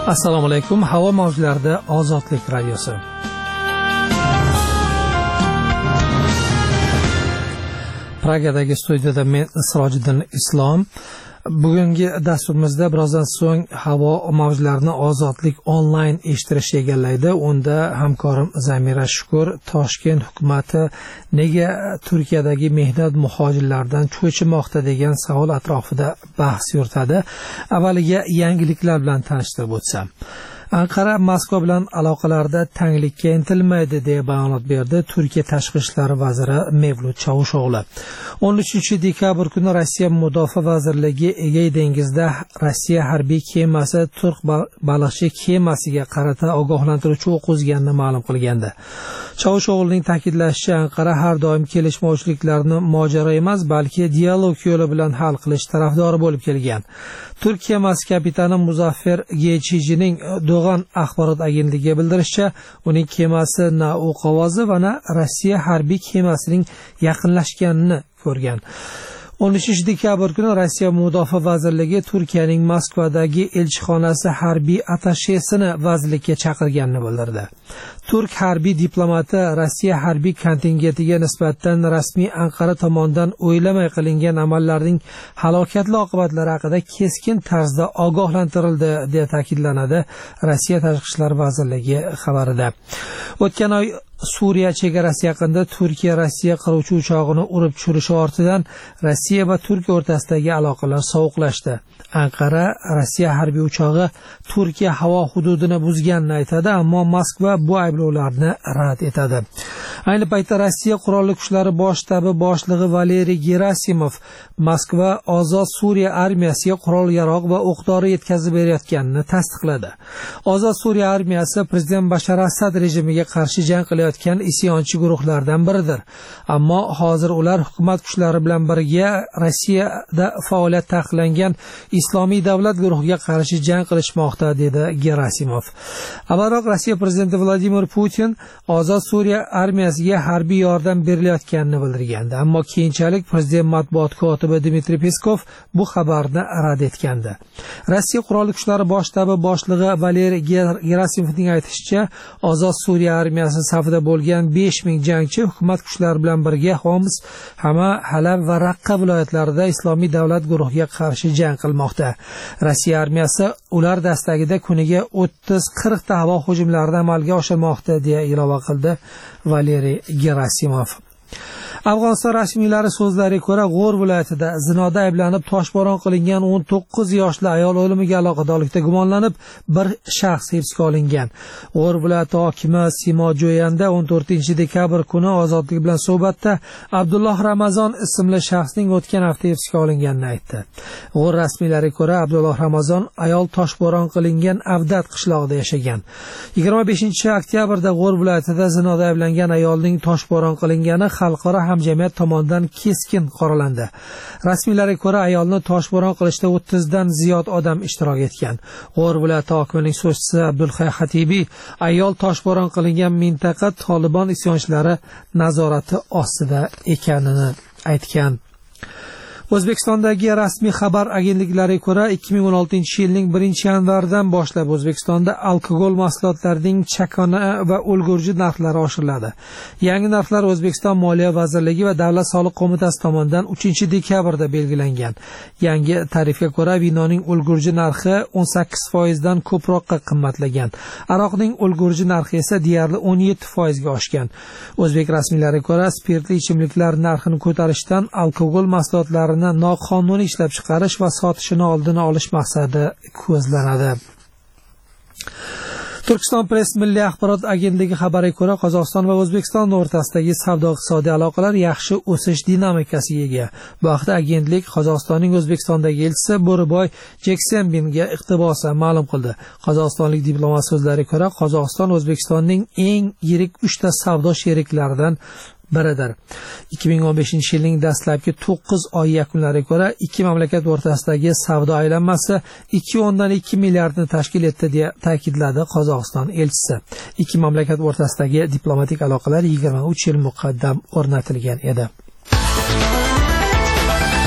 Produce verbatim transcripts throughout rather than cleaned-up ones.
Assalomu alaykum. Havo mavjlarida Ozodlik radiosi. Pragadagi studiyada men Sirojiddin Islom. Bugungi dasturimizda birozdan so'ng havo mavjlarini Ozodlik onlayn eshittirish egallaydi. Unda hamkorim Zamira Shukur Toshkent hukumati nega Turkiyadagi mehnat muhojirlaridan cho'chimoqda degan savol atrofida bahs yuritadi. Avvaliga yangiliklar bilan tanishtirib o'tsam. Anqara Moskva bilan aloqalarda tanglikka intilmaydi deya bayonot berdi Turkiya tashqi ishlar vaziri Mevlut Chavushoğlu. o'n uchinchi dekabr kuni Rossiya Mudofaa vazirligi Egey dengizida Rossiya harbiy kemasi Turk baliqchi kemasiga qarata ogohlantiruvchi o'q uzganini ma'lum qilgandi. Chavushoğluning ta'kidlashicha, Anqara har doim kelishmovchiliklarni mojaro emas, balki dialog yo'li bilan hal qilish tarafdori bo'lib kelgan. Turk kemasi kapitani Muzaffer Gechijining Doğan axborot agentligiga bildirishicha, uning kemasi na o'q ovozi va na Rossiya harbiy kemasining yaqinlashganini ko'rgan. o'n uchinchi dekabr kuni Rossiya Mudofaa vazirligi Turkiyaning Moskvadagi elchixonasi harbiy attashesini vazirlikka chaqirganini bildirdi. Turk harbiy diplomati Rossiya harbiy kontingentiga nisbatan rasmiy Anqara tomonidan o'ylamay qilingan amallarning halokatli oqibatlari haqida keskin tarzda ogohlantirildi deya ta'kidlanadi Rossiya Tashqi ishlar vazirligi xabarida. O'tgan oy Suriya chegarasi yaqinida Turkiya Rossiya qiruvchi uchog'ini urib tushirishi ortidan Rossiya va Turkiya o'rtasidagi aloqalar sovuqlashdi. Anqara Rossiya harbiy uchog'i Turkiya havo hududini buzganini aytadi, ammo Moskva bu ayblovlarni rad etadi. Ayni paytda Rossiya qurolli kuchlari bosh shtabi boshlig'i Valeriy Gerasimov Moskva Ozod Suriya armiyasiga qurol-yarog' va o'q-dori yetkazib berayotganini tasdiqladi. Ozod Suriya armiyasi prezident Bashar Asad rejimiga qarshi jang qilayotgan isyonchi guruhlardan biridir. Ammo hozir ular hukumat kuchlari bilan birga Rossiyada faoliyat taqiqlangan Islomiy davlat guruhiga qarshi jang qilishmoqda, dedi Gerasimov. Avvalroq Rossiya prezidenti Vladimir Putin Ozod Suriya armiyasiga harbiy yordam berilayotganini bildirgandi, ammo keyinchalik prezident matbuot kotibi Dmitriy Peskov bu xabarni rad etgandi. Rossiya qurolli kuchlari bosh shtabi boshlig'i Valeriy Gerasimovning aytishicha, Ozod Suriya armiyasi safida bo'lgan besh ming jangchi hukumat kuchlari bilan birga Homs, Hama, Halab va Raqqa viloyatlarida Islomiy davlat guruhiga qarshi jang qilmoqda. Rossiya armiyasi ular dastagida kuniga o'ttiz qirq ta havo hujumlarini amalga oshirmoqda deya ilova qildi Valeriy Gerasimov. Afg'oniston rasmiylari so'zlariga ko'ra, G'or viloyatida zinoda ayblanib toshbo'ron qilingan o'n to'qqiz yoshli ayol o'limiga aloqadorlikda gumonlanib bir shaxs hibsga olingan. G'or viloyati hokimi Simo Joyanda o'n to'rtinchi dekabr kuni Ozodlik bilan suhbatda Abdulloh Ramazon ismli shaxsning o'tgan hafta hibsga olinganini aytdi. G'or rasmiylariga ko'ra, Abdulloh Ramazon ayol toshbo'ron qilingan Avdat qishlog'ida yashagan. yigirma beshinchi oktyabrda G'or viloyatida zinoda ayblangan ayolning toshbo'ron qilingani xalqaro hamjamiyat tomonidan keskin qoralandi. Rasmiylarga ko'ra, ayolni toshbo'ron qilishda o'ttiz dan ziyod odam ishtirok etgan. G'or viloyati hokimining so'zchisi Abdulhay Xatibiy ayol toshbo'ron qilingan mintaqa Tolibon isyonchlari nazorati ostida ekanini aytgan. O'zbekistondagi rasmiy xabar agentliklariga ko'ra, ikki ming o'n oltinchi yilning birinchi yanvaridan boshlab O'zbekistonda alkogol mahsulotlarining chakana va ulgurji narxlari oshiriladi. Yangi narxlar O'zbekiston Moliya vazirligi va Davlat soliq qo'mitasi tomonidan uchinchi dekabrda belgilangan. Yangi tarifga ko'ra, vinoning ulgurji narxi o'n sakkiz foiz dan ko'proqqa qimmatlagan. Aroqning ulgurji narxi esa deyarli o'n yetti foiz ga oshgan. O'zbek rasmiylariga ko'ra, spirtli ichimliklar narxini ko'tarishdan alkogol mahsulotlarini noqonuniy ishlab chiqarish va sotishini oldini olish maqsadi ko'zlanadi. Turkiston Press milliy axborot agentligi xabariga ko'ra, Qozog'iston va O'zbekiston o'rtasidagi savdo-iqtisodiy aloqalar yaxshi o'sish dinamikasiga ega. Bu haqda agentlik Qozog'istonning O'zbekistondagi elchisi Bo'riboy Jeksenbinga iqtibosan ma'lum qildi. Qozog'istonlik diplomat so'zlariga ko'ra, Qozog'iston O'zbekistonning eng yirik uchta savdo sheriklaridan biridir. ikki ming o'n beshinchi yilning dastlabki to'qqiz oy yakunlariga ko'ra, ikki mamlakat o'rtasidagi savdo aylanmasi ikki o'ndan ikki milliardni tashkil etdi deya ta'kidladi Qozog'iston elchisi. Ikki mamlakat o'rtasidagi diplomatik aloqalar yigirma uch yil muqaddam o'rnatilgan edi.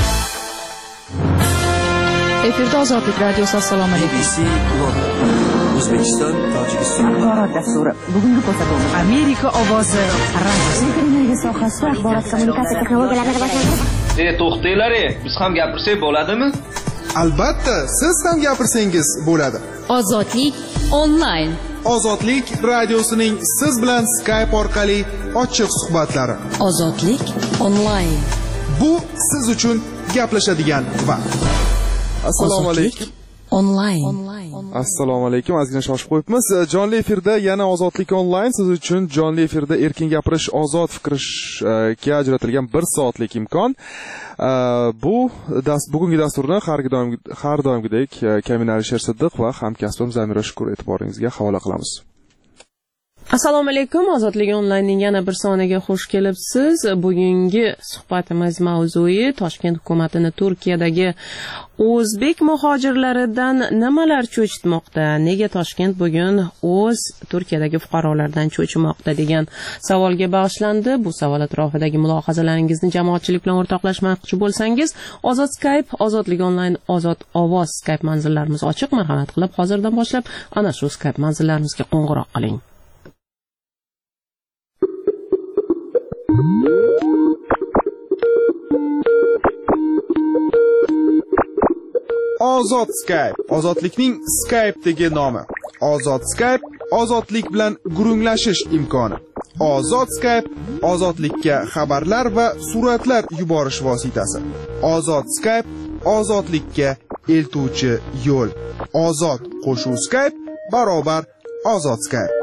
Efirda Ozodlik radiosi. Assalomu alaykum. O'zbekiston, Tojikiston. Axborot dasturi. Bugungi ko'rsatuv. Amerika ovozi. Energiya sohasida axborot kommunikatsiya texnologiyalarini rivojlantirish. E, to'xtanglar, biz ham gapirsak bo'ladimi? Albatta, siz ham gapirsangiz bo'ladi. Ozodlik onlayn. Ozodlik radiosining siz bilan Skype orqali ochiq suhbatlari. Ozodlik onlayn. Bu siz uchun gaplashadigan vaqt. Assalomu alaykum. Onlayn. Assalomu alaykum. Ozgina shoshib qo'yibmiz. Jonli efirda yana Ozodlik onlayn siz uchun jonli efirda erkin gapirish, ozod fikrlashga ajratilgan bir soatlik imkon. Bu dast bugungi dasturni har doim har doimgidek Kamin Alisher Siddiq va hamkasbim Zamira Shukur e'tiboringizga havola qilamiz. Assalomu alaykum. Ozodlik onlaynning yana bir soniga xush kelibsiz. Bugungi suhbatimiz mavzui Toshkent hukumatini Turkiyadagi o'zbek muhojirlaridan nimalar cho'chitmoqda? Nega Toshkent bugun o'z Turkiyadagi fuqarolardan cho'chimoqda degan savolga bag'ishlandi. Bu savol atrofidagi mulohazalaringizni jamoatchilik bilan o'rtoqlashmoqchi bo'lsangiz, Ozod Skype, Ozodlik onlayn, Ozod ovoz Skype manzillarimiz ochiq. Marhamat qilib hozirdan boshlab ana shu Skype manzillarimizga qo'ng'iroq qiling. Ozod Skype, ozodlikning Skype'dagi nomi. Ozod Skype, ozodlik bilan gurunglashish imkoni. Ozod Skype, ozodlikka xabarlar va suratlar yuborish vositasi. Ozod Skype, ozodlikka eltuvchi yo'l. Ozod qo'shuv Skype barobar Ozod Skype.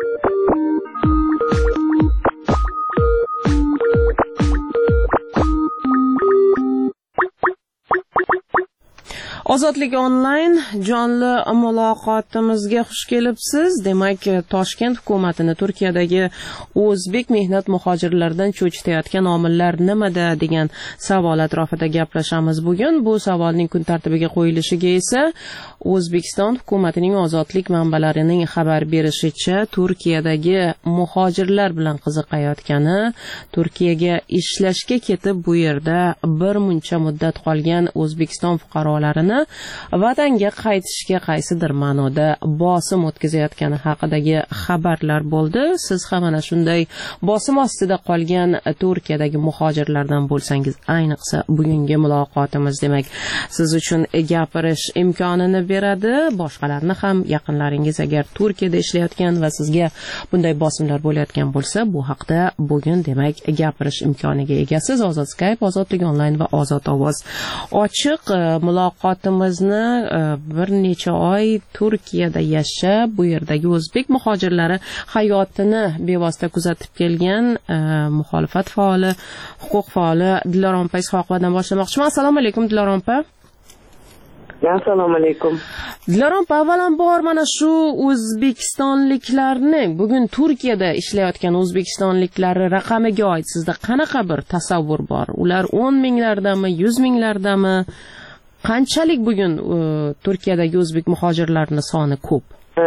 Ozodlik onlayn jonli muloqotimizga xush kelibsiz. Demak, Toshkent hukumatini Turkiyadagi o'zbek mehnat muhojirlaridan cho'chitayotgan omillar nimada degan savol atrofida gaplashamiz bugun. Bu savolning kun tartibiga qo'yilishiga esa O'zbekiston hukumatining ozodlik manbalarining xabar berishicha Turkiyadagi muhojirlar bilan qiziqayotgani, Turkiyaga ishlashga ketib bu yerda bir muncha muddat qolgan O'zbekiston fuqarolarini vatanga qaytishga qaysidir ma'noda bosim o'tkazayotgani haqidagi xabarlar bo'ldi. Siz ham mana shunday bosim ostida qolgan Turkiyadagi muhojirlardan bo'lsangiz, ayniqsa bugungi muloqotimiz demak siz uchun gapirish imkonini beradi. Boshqalarni ham yaqinlaringiz agar Turkiyada ishlayotgan va sizga bunday bosimlar bo'layotgan bo'lsa, bu haqda bugun demak gapirish imkoniga egasiz. Ozod Skype, Ozodlik onlayn va Ozod ovoz ochiq. Muloqotimizni bir necha oy Turkiyada yashab, bu yerdagi o'zbek muhojirlari hayotini bevosita kuzatib kelgan muxolifat faoli, huquq faoli Dilorom Ishoqovadan boshlamoqchiman. Assalomu alaykum Dilorom opa. Assalomu alaykum. Dilorom opa, avvalambor mana shu o'zbekistonliklarni, bugun Turkiyada ishlayotgan o'zbekistonliklar raqamiga oid sizda qanaqa bir tasavvur bor? Ular o'n minglardami, yuz minglardami? Qanchalik bugun Turkiyadagi o'zbek muhojirlarining soni ko'p?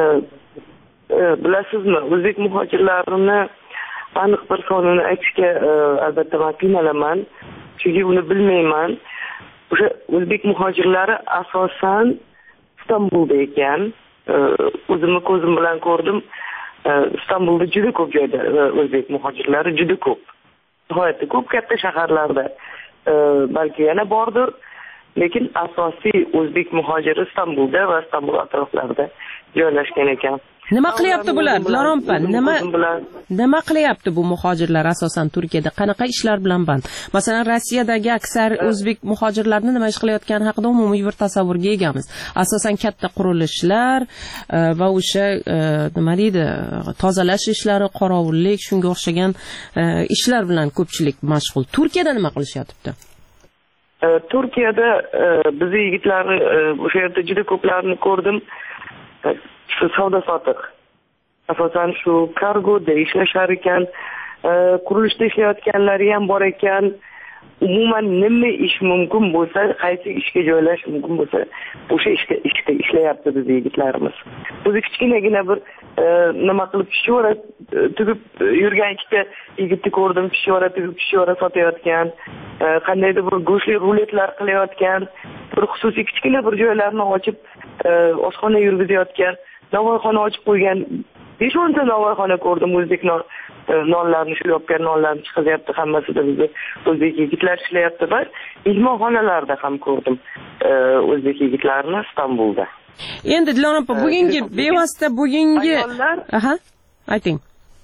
Bilasizmi, o'zbek muhojirlarini aniq bir sonini aytishga albatta men qiynalaman, chunki uni bilmayman. O'sha o'zbek muhojirlari asosan Istanbulda ekan. O'zimni ko'zim bilan ko'rdim. Istanbulda juda ko'p joyda o'zbek muhojirlari juda ko'p. Nihoyatda ko'p katta shaharlarda balki yana bordir. Lekin asosiy o'zbek muhojiri Istanbulda va Istanbul atroflarida joylashgan ekan. Nima qilyapti bular? Dilorom opa, nima nima qilyapti bu muhojirlar asosan Turkiyada? Qanaqa ishlar bilan band? Masalan, Rossiyadagi aksar o'zbek muhojirlarni nima ish qilayotgani haqida umumiy bir tasavvurga egamiz. Asosan katta qurilishlar va o'sha nima deydi, tozalash ishlari, qorovullik, shunga o'xshagan ishlar bilan ko'pchilik mashg'ul. Turkiyada nima qilishyapti? Turkiyada bizni yigitlarni o'sha yerda juda ko'plarini ko'rdim. Shu savdo sotiq. Asosan shu kargoda ishlashar ekan, qurilishda ishlayotganlari ham bor ekan. Umuman nima ish mumkin bo'lsa, qaysi ishga joylash mumkin bo'lsa, o'sha ishga ishda ishlayapti bizning yigitlarimiz. O'zi kichkinagina bir nima qilib pishora tugib yurgan ikkita yigitni ko'rdim, pishora tugib pishora sotayotgan, qandaydir bir go'shtli ruletlar qilayotgan, bir xususiy kichkina bir joylarni ochib oshxona yurgizayotgan. novvoyxona ochib qo'ygan besh o'nta novvoyxona ko'rdim. O'zbek non nonlarni shu yopgan nonlarni chiqaryapti, hammasida bizni o'zbek yigitlar ishlayapti va mehmonxonalarda ham ko'rdim o'zbek yigitlarni Istanbulda. Endi Dilor opa, bugungi bevosita bugungi ayollar, aha, ayting.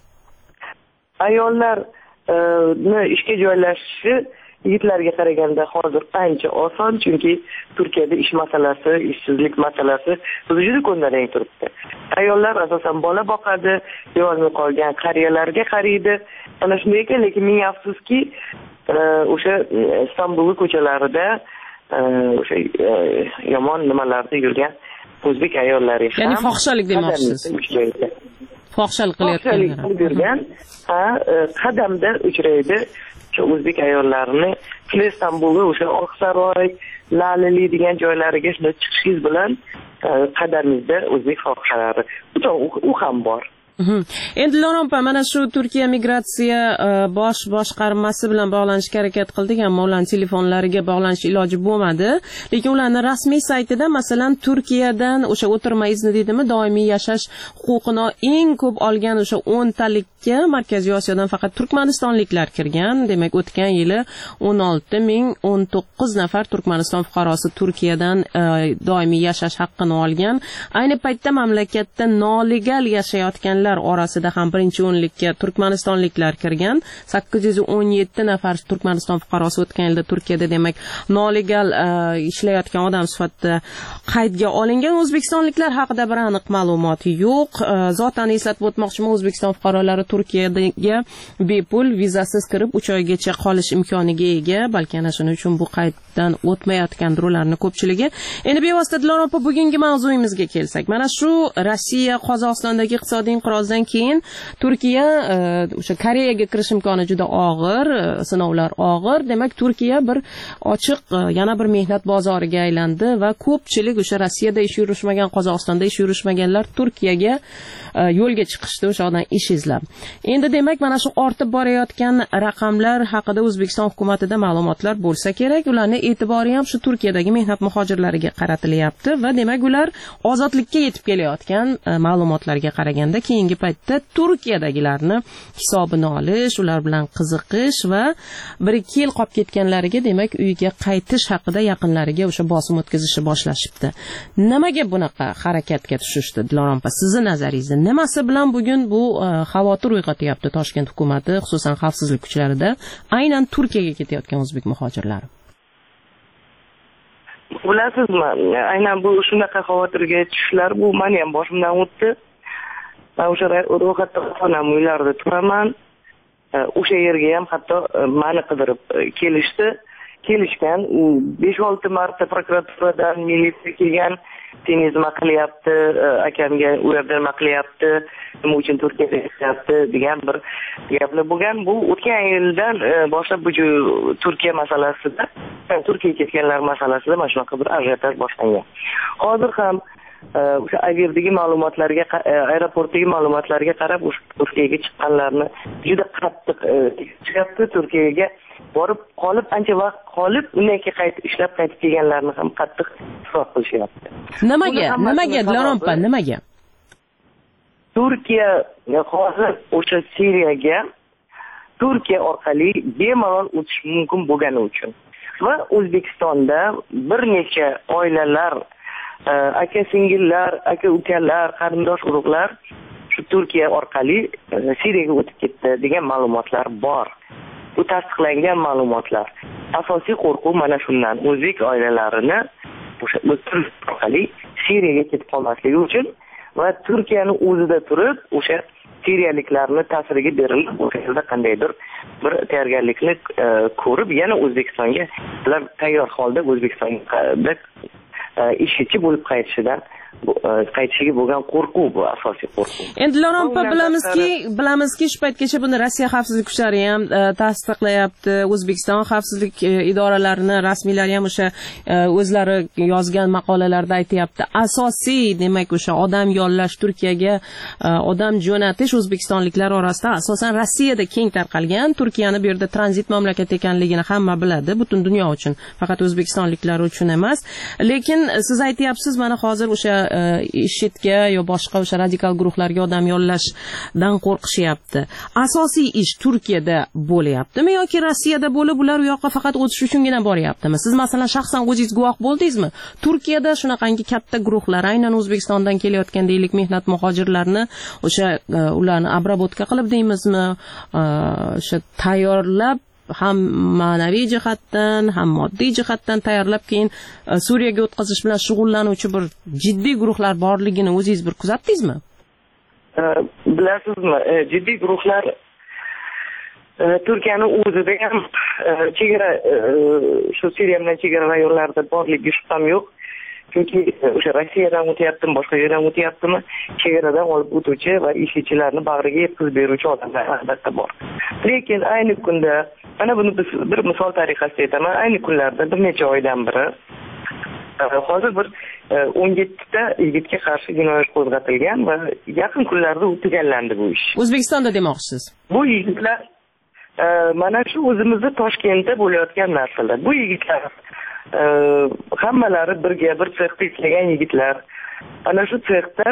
Ayollarni ishga joylashishi yigitlarga qaraganda hozir ancha oson, chunki Turkiyada ish masalasi, ishsizlik masalasi juda juda ko'ndalang turibdi. Ayollar asosan bola boqadi, yolg'iz qolgan qariyalarga qaraydi. Ana shunday ekan, lekin ming afsuski, o'sha Istanbul ko'chalarida o'sha yomon nimalarda yurgan o'zbek ayollari ham, ya'ni fohishalik demoqchisiz. Fohishalik qilayotganlar yurgan, ha, qadamda uchraydi. O'zbek ayollarini Istanbulga o'sha Oqsaroy, Lalili degan joylariga shunday chiqishingiz bilan qadamingizda o'zbek fohishalari u ham bor. Endi Dilor opa, mana shu Turkiya migratsiya bosh boshqarmasi bilan bog'lanishga harakat qildik, ammo ularning telefonlariga bog'lanish iloji bo'lmadi. Lekin ularning rasmiy saytida masalan Turkiyadan o'sha o'tirma izni deydimi, doimiy yashash huquqini eng ko'p olgan o'sha o'ntalikka Markaziy Osiyodan faqat Turkmanistonliklar kirgan. Demak, o'tgan yili o'n olti ming o'n to'qqiz nafar Turkmaniston fuqarosi Turkiyadan doimiy yashash haqqini olgan. Ayni paytda mamlakatda nolegal yashayotganlar orasida ham birinchi o'nlikka turkmanistonliklar kirgan. sakkiz yuz o'n yetti nafar Turkmaniston fuqarosi o'tgan yilda Turkiyada demak nolegal ishlayotgan odam sifatida qaydga olingan. O'zbekistonliklar haqida bir aniq ma'lumot yo'q. Zotan eslatib o'tmoqchiman, O'zbekiston fuqarolari Turkiyaga bepul vizasiz kirib uch oygacha qolish imkoniga ega. Balki ana shuning uchun bu qayddan o'tmayotgandir ularning ko'pchiligi. Endi bevosita Dilor opa, bugungi mavzuyimizga kelsak, mana shu Rossiya Qozog'istondagi iqtisodiy inqirozdan keyin Turkiya o'sha Koreyaga kirish imkoni juda og'ir, sinovlar og'ir. Demak, Turkiya bir ochiq yana bir mehnat bozoriga aylandi va ko'pchilik o'sha Rossiyada ish yurishmagan, Qozog'istonda ish yurishmaganlar Turkiyaga yo'lga chiqishdi o'sha odam ish izlab. Endi demak, mana shu ortib borayotgan raqamlar haqida O'zbekiston hukumatida ma'lumotlar bo'lsa kerak. Ularning e'tibori ham shu Turkiyadagi mehnat muhojirlariga qaratilyapti va demak ular ozodlikka yetib kelayotgan ma'lumotlarga qaraganda keyingi paytda Turkiyadagilarni hisobini olish, ular bilan qiziqish va bir ikki yil qolib ketganlariga demak uyiga qaytish haqida yaqinlariga o'sha bosim o'tkazishni boshlashibdi. Nimaga bunaqa harakatga tushishdi Dilor opa, sizning nazaringizda? Nimasi bilan bugun bu xavotir uyg'otyapti Toshkent hukumati, xususan xavfsizlik kuchlarida aynan Turkiyaga ketayotgan o'zbek muhojirlari? Bilasizmi, aynan bu shunaqa xavotirga tushishlar bu meni ham boshimdan o'tdi. Men o'sha ro'yxatda onam uylarida turaman. O'sha yerga ham hatto meni qidirib kelishdi. Kelishgan besh olti marta prokuraturadan militsiya kelgan, teniz nima qilyapti, akamga u yerda nima qilyapti, nima uchun Turkiyada yashayapti degan bir gaplar bo'lgan. Bu o'tgan yildan boshlab bu Turkiya masalasida, Turkiyaga ketganlar masalasida mana shunaqa bir ajiotaj boshlangan. Hozir ham o'sha aviadagi ma'lumotlarga, aeroportdagi ma'lumotlarga qarab o'sha Turkiyaga chiqqanlarni juda qattiq chiqyapti. Turkiyaga borib qolib, ancha vaqt qolib, undan keyin qaytib ishlab qaytib kelganlarni ham qattiq hisob qilishyapti. Nimaga? Nimaga Dilor opa, nimaga? Turkiya hozir o'sha Siriyaga Turkiya orqali bemalol o'tish mumkin bo'lgani uchun va O'zbekistonda bir necha oilalar, aka singillar, aka ukalar, qarindosh urug'lar shu Turkiya orqali Siriyaga o'tib ketdi degan ma'lumotlar bor. Bu tasdiqlangan ma'lumotlar. Asosiy qo'rquv mana shundan, o'zbek oilalarini o'sha orqali Siriyaga ketib qolmasligi uchun va Turkiyani o'zida turib o'sha siriyaliklarni ta'siriga berilib, o'sha yerda qandaydir bir tayyorgarlikni ko'rib, yana O'zbekistonga ular tayyor holda O'zbekistonda ishchi bo'lib qaytishidan qaytishiga bo'lgan qo'rquv bu asosiy qo'rquv. Endi Dilor opa, bilamizki, bilamizki shu paytgacha buni Rossiya xavfsizlik kuchlari ham tasdiqlayapti. O'zbekiston xavfsizlik idoralarini rasmiylari ham o'sha o'zlari yozgan maqolalarda aytayapti. Asosiy demak o'sha odam yollash, Turkiyaga odam jo'natish o'zbekistonliklar orasida asosan Rossiyada keng tarqalgan. Turkiyani bu yerda tranzit mamlakat ekanligini hamma biladi, butun dunyo uchun, faqat o'zbekistonliklar uchun emas. Lekin siz aytayapsiz, mana hozir o'sha IShIDga yo boshqa o'sha radikal guruhlarga odam yollashdan qo'rqishyapti. Asosiy ish Turkiyada bo'lyaptimi yoki Rossiyada bo'lib ular u yoqqa faqat o'tish uchungina boryaptimi? Siz masalan shaxsan o'zingiz guvoh bo'ldingizmi? Turkiyada shunaqangi katta guruhlar, aynan O'zbekistondan kelayotgan deylik mehnat muhojirlarni o'sha ularni abrabotka qilib deymizmi, o'sha tayyorlab ham ma'naviy jihatdan, ham moddiy jihatdan tayyorlab keyin Suriyaga o'tkazish bilan shug'ullanuvchi bir jiddiy guruhlar borligini o'zingiz bir kuzatdingizmi? Bilasizmi, jiddiy guruhlar Turkiyani o'zida ham chegara shu Suriya bilan chegara rayonlarida borligi shubham yo'q. Chunki o'sha Rossiyadan o'tyaptimi, boshqa yerdan o'tyaptimi, chegaradan olib o'tuvchi va ishchilarni bag'riga yetkazib beruvchi odamlar albatta bor. Lekin ayni kunda, mana buni bir misol tariqasida aytaman, ayni kunlarda bir necha oydan beri hozir bir o'n yettita yigitga qarshi jinoyat qo'zg'atilgan va yaqin kunlarda u tugallandi bu ish. O'zbekistonda demoqchisiz? Bu yigitlar mana shu o'zimizda Toshkentda bo'layotgan narsalar. Bu yigitlar hammalari birga bir sexda ishlagan yigitlar. Ana shu sexda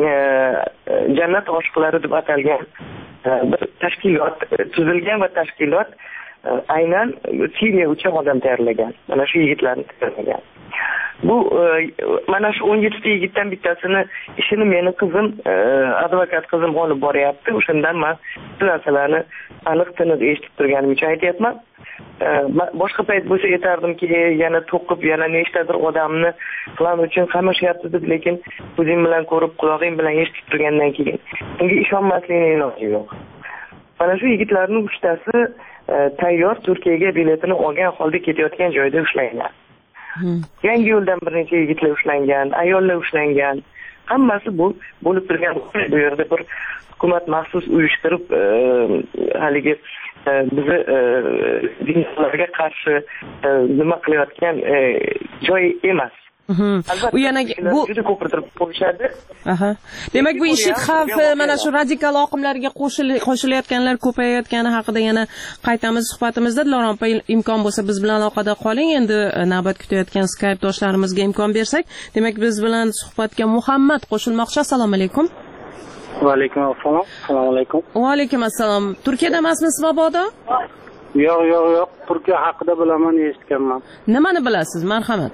jannat oshiqlari deb atalgan bir tashkilot tuzilgan va tashkilot aynan Suriya uchun odam tayyorlagan. Mana shu yigitlarni tayyorlagan. Bu mana shu o'n yettita yigitdan bittasini ishini meni qizim, advokat qizim olib boryapti. O'shandan men bu narsalarni aniq tiniq eshitib turganim uchun aytyapman. Boshqa payt bo'lsa aytardimki, yana to'qib, yana nechtadir odamni plan uchun qamashyapti deb, lekin o'zing bilan ko'rib, quloqing bilan eshitib turgandan keyin unga ishonmaslikning iloji yo'q. Mana shu yigitlarning uchtasi tayyor Turkiyaga biletini olgan holda ketayotgan joyda ushlangan. Yangi yo'ldan bir necha yigitlar ushlangan, ayollar ushlangan. Hammasi bu bo'lib turgan bu yerda bir hukumat maxsus uyushtirib haligi bizni dinlarga qarshi nima qilayotgan joy emas. U yana bu juda ko'pirtirib qo'yishadi. Aha. Demak, bu IShID xavfi mana shu radikal oqimlarga qo'shilayotganlar ko'payayotgani haqida yana qaytamiz suhbatimizda. Dilorom opa, imkon bo'lsa biz bilan aloqada qoling. Endi navbat kutayotgan Skype doshlarimizga imkon bersak. Demak, biz bilan suhbatga Muhammad qo'shilmoqchi. Assalomu alaykum. Va alaykum assalom. Assalomu alaykum. Va alaykum assalom. Turkiyada emasmisiz mabodo? Yo'q, yo'q, yo'q. Turkiya haqida bilaman, eshitganman. Nimani bilasiz? Marhamat.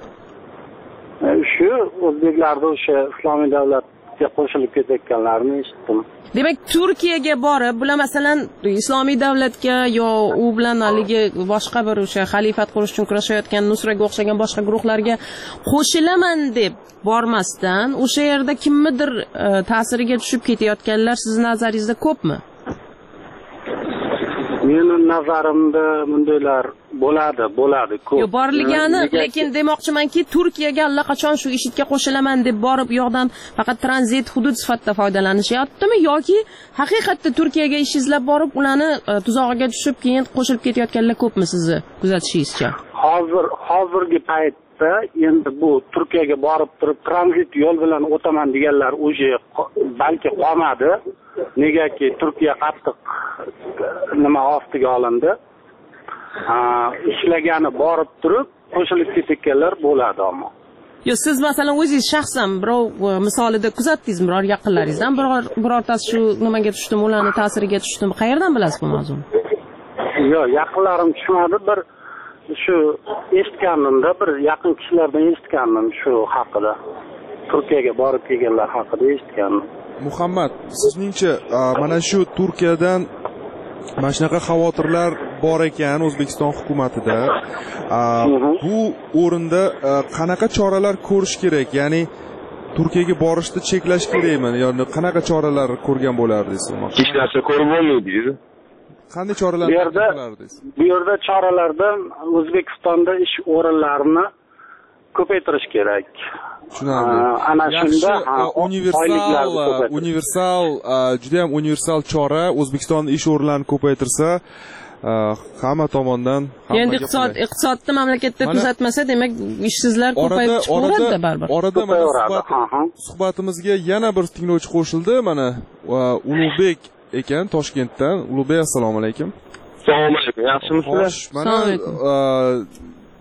Shu o'zbeklarning o'sha islomiy davlatga qo'shilib ketayotganlarini eshitdim. Demak, Turkiyaga borib, bular masalan islomiy davlatga yo u bilan haligi boshqa bir o'sha xalifat qurish uchun kurashayotgan Nusraga o'xshagan boshqa guruhlarga qo'shilaman deb bormasdan, o'sha yerda kimnidir ta'siriga tushib ketayotganlar sizning nazaringizda ko'pmi? Mening nazarimda bundaylar bo'ladi, bo'ladi ko'p. Yo, borligani, lekin demoqchimanki, Turkiyaga allaqachon shu IShIDga qo'shilaman deb borib, yo'qdan faqat tranzit hudud sifatida foydalanishyaptimi yoki haqiqatda Turkiyaga ish izlab borib, ularni tuzog'iga tushib, keyin qo'shilib ketayotganlar ko'pmi sizni kuzatishingizcha? Hozir hozirgi paytda endi bu Turkiyaga borib turib tranzit yo'l bilan o'taman deganlar o'sha balki qolmadi. Negaki Turkiya qattiq nima ostiga olindi. Ishlagani borib turib qo'shilib ketganlar bo'ladi ammo. Yo, siz masalan o'zingiz shaxsan birov misolida kuzatdingizmi, biror yaqinlaringizdan biror birortasi shu nimaga tushdimi, ularning ta'siriga tushdimi? Qayerdan bilasiz bu mavzuni? Yo'q, yaqinlarim tushmadi, bir shu eshitganimda, bir yaqin kishilardan eshitgandim shu haqida. Turkiyaga borib kelganlar haqida eshitgandim. Muhammad, sizningcha mana shu Turkiyadan mana shunaqa xavotirlar bor ekan O'zbekiston hukumatida. Bu o'rinda qanaqa choralar ko'rish kerak? Ya'ni Turkiyaga borishni cheklash kerakmi? Yoki qanaqa choralar ko'rgan bo'lardingiz? Hech narsa ko'rib bo'lmaydi. Qanday choralar ko'rardingiz? Bu yerda choralardan O'zbekistonda ish o'rinlarini ko'paytirish kerak. Tushunarli. Ana shunda universal universal juda ham universal chora O'zbekistonda ish o'rinlarini ko'paytirsa, hamma tomondan endi iqtisod iqtisodni mamlakatda tuzatmasa, demak ishsizlar ko'payib chiqaveradi baribir. Orada mana suhbatimizga yana bir tinglovchi qo'shildi. Mana Ulug'bek ekan Toshkentdan. Ulug'bek, assalomu alaykum. Assalomu alaykum. Yaxshimisizlar? Mana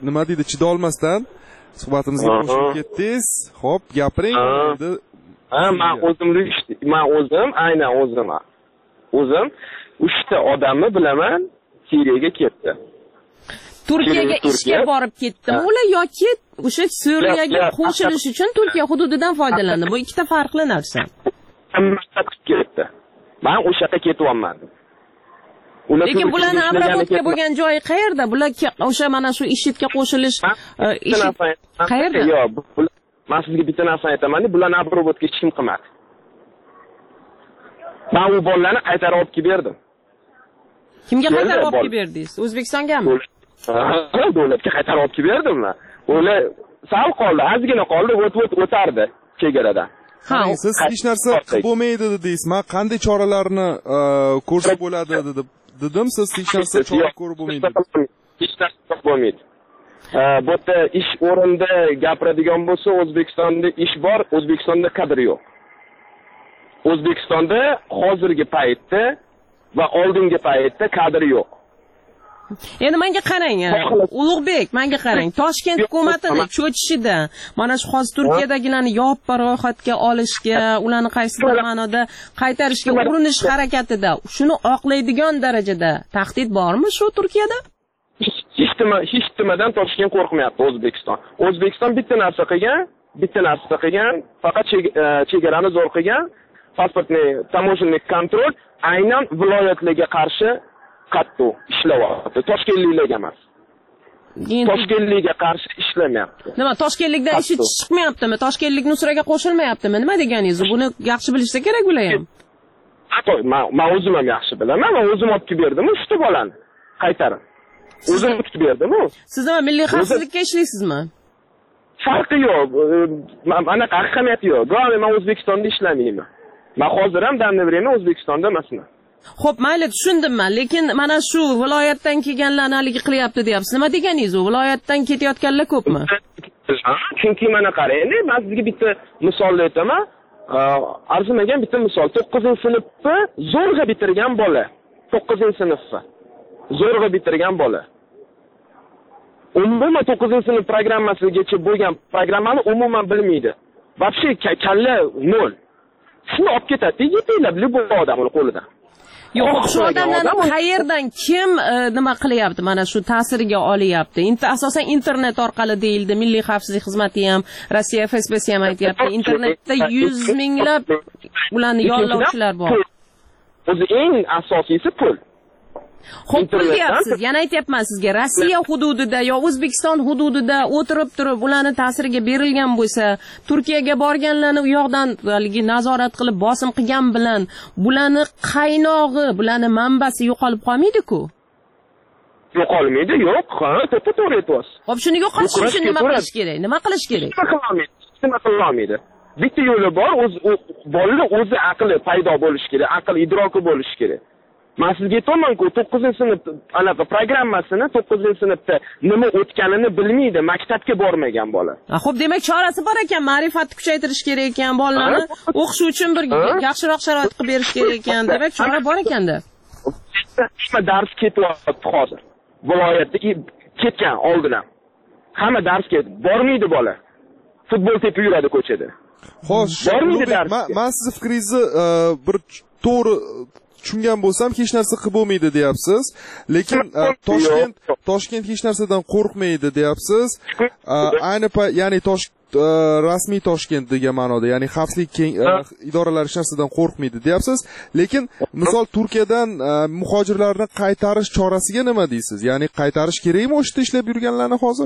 nima deydi, chida olmasdan suhbatimizga qo'shilib ketdingiz. Xo'p, gapiring. Ha, men o'zimni men o'zim, aynan o'zim. O'zim uchta odamni bilaman, Suriyaga ketdi. Turkiyaga ishga borib ketdimi ular yoki o'sha Suriyaga qo'shilish uchun Turkiya hududidan foydalandi? Bu ikkita farqli narsa. Ketdi. Men o'sha yerga ketyapman. Lekin bularning Abrobodga bo'lgan joyi qayerda? Bular o'sha mana shu IShIDga qo'shilish qayerda? Yo'q, men sizga bitta narsa aytaman, bularni Abrobodga hech kim qilmadi. Men u bolalarni qaytarib olib kelib berdim. Kimga qaytarib olib kelib berdingiz? O'zbekistongami? Davlatga qaytarib olib kelib berdim men. Ular sal qoldi, ozgina qoldi, o't-o't o'tardi chegaradan. Ha, siz hech narsa qilib bo'lmaydi dedingiz. Men qanday choralarni ko'rsa bo'ladi deb dedim, siz hech narsa chora ko'rib bo'lmaydi. Hech narsa qilib bo'lmaydi. Bu yerda ish o'rinda gapiradigan bo'lsa, O'zbekistonda ish bor, O'zbekistonda kadr yo'q. O'zbekistonda hozirgi paytda va oldingi paytda kadr yo'q. Endi menga qarang, Ulug'bek, menga qarang. Toshkent hukumatini cho'chishida, mana shu hozir Turkiyadagilarni yoppa ro'yxatga olishga, ularni qaysidir ma'noda qaytarishga urinish harakatida, shuni oqlaydigan darajada tahdid bormi shu Turkiyada? Hech nima, hech nimadan Toshkent qo'rqmayapti O'zbekiston. O'zbekiston bitta narsa qilgan, bitta narsa qilgan, faqat chegarani zo'r qilgan, pasportni, tamoshillik kontrol aynan viloyatlarga qarshi qattiq ishlayapti. Toshkentliklarga emas. Toshkentliklarga qarshi ishlamayapti. Nima, Toshkentlikdan ishi chiqmayaptimi? Toshkentlik Nusraga qo'shilmayaptimi? Nima deganingiz? Buni yaxshi bilishsa kerak bular ham. Hatto men o'zim ham yaxshi bilaman. Men o'zim olib kelib berdim, uchta bolani qaytarib. O'zim tutib berdim. Siz nima milliy xavfsizlikka ishlaysizmi? Farqi yo'q. Anaqa ahamiyati yo'q. Doim men O'zbekistonda ishlamayman. Men hozir ham damni beraman O'zbekistonda emasman. Xo'p, mayli, tushundimman, lekin mana shu viloyatdan kelganlarni haligi qilyapti deyapsiz. Nima deganingiz u? Viloyatdan ketayotganlar ko'pmi? Chunki mana qarang, men sizga bitta misol aytaman. Arzimagan bitta misol. to'qqizinchi sinfni zo'rg'a bitirgan bola. to'qqizinchi sinfni zo'rg'a bitirgan bola. Umuman to'qqizinchi sinf programmasigacha bo'lgan programmani umuman bilmaydi. Вообще kalla nol. Shuni olib ketadi, yetilab любой odamning qo'lidan. Yo'q, shu odamlarni qayerdan kim nima qilyapti? Mana shu ta'siriga olyapti. Asosan internet orqali deyildi. Milliy xavfsizlik xizmati ham, Rossiya F S B si ham aytayapti. Internetda yuz minglab ularni yollovchilar bor. O'zi eng asosiysi pul. Xo'p, pul deyapsiz. Yana aytayapman sizga, Rossiya hududida yo O'zbekiston hududida o'tirib turib ularni ta'siriga berilgan bo'lsa, Turkiyaga borganlarni u yoqdan haligi nazorat qilib bosim qilgan bilan bularni qaynog'i, bularni manbasi yo'qolib qolmaydi-ku. Yo'qolmaydi, yo'q, ha, to'g'ri aytyapsiz. Xo'p, shuni yo'qotish uchun nima qilish kerak? Nima qilish kerak? Nima qilolmaydi? Bitta yo'li bor, o'z bolalar o'zi aqli paydo bo'lishi kerak, aql idroki bo'lishi kerak. Men sizga aytaman-ku, to'qqizinchi sinf anaqa programmasini to'qqizinchi sinfda nima o'tganini bilmaydi, maktabga bormagan bola. Xo'p, demak chorasi bor ekan, ma'rifatni kuchaytirish kerak ekan, bolalarni o'qish uchun bir yaxshiroq sharoit qilib berish kerak ekan, demak chora bor ekanda. Hamma dars ketyapti hozir. Viloyatda ketgan oldidan. Hamma darsga bormaydi bola. Futbol tepib yuradi ko'chada. Xo'sh, men siz fikringizni bir to'g'ri tushungan bo'lsam, hech narsa qilib bo'lmaydi deyapsiz, lekin Toshkent Toshkent hech narsadan qo'rqmaydi deyapsiz. Ayni ya'ni Tosh rasmiy Toshkent degan ma'noda, ya'ni xavfsizlik idoralari hech narsadan qo'rqmaydi deyapsiz, lekin misol Turkiyadan muhojirlarni qaytarish chorasiga nima deysiz? Ya'ni qaytarish kerakmi o'sha yerda ishlab yurganlarni hozir?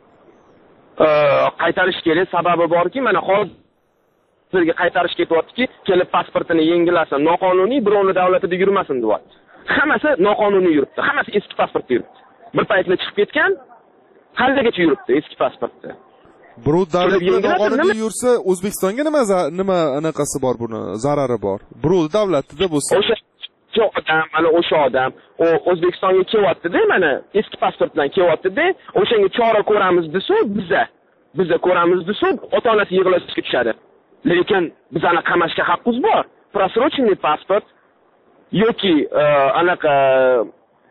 Qaytarish kerak, sababi borki, mana hozir sizga qaytarish ketyaptiki, kelib pasportini yangilasin, noqonuniy birovni davlatida yurmasin deyapti. Hammasi noqonuniy yuribdi, hammasi eski pasportda yuribdi. Bir paytlar chiqib ketgan, haligacha yuribdi eski pasportda. Birov davlatda noqonuniy yursa, O'zbekistonga nima nima anaqasi bor buni, zarari bor. Birov davlatida bo'lsa, o'sha odam, mana o'sha odam, u O'zbekistonga kelyapti-da, mana eski pasport bilan kelyapti-da, o'shanga chora ko'ramiz desa, biza, biza ko'ramiz desa, ota-onasi yig'lashga tushadi. Lekin bizani qamashga haqqimiz bor. Просроченный pasport yoki anaqa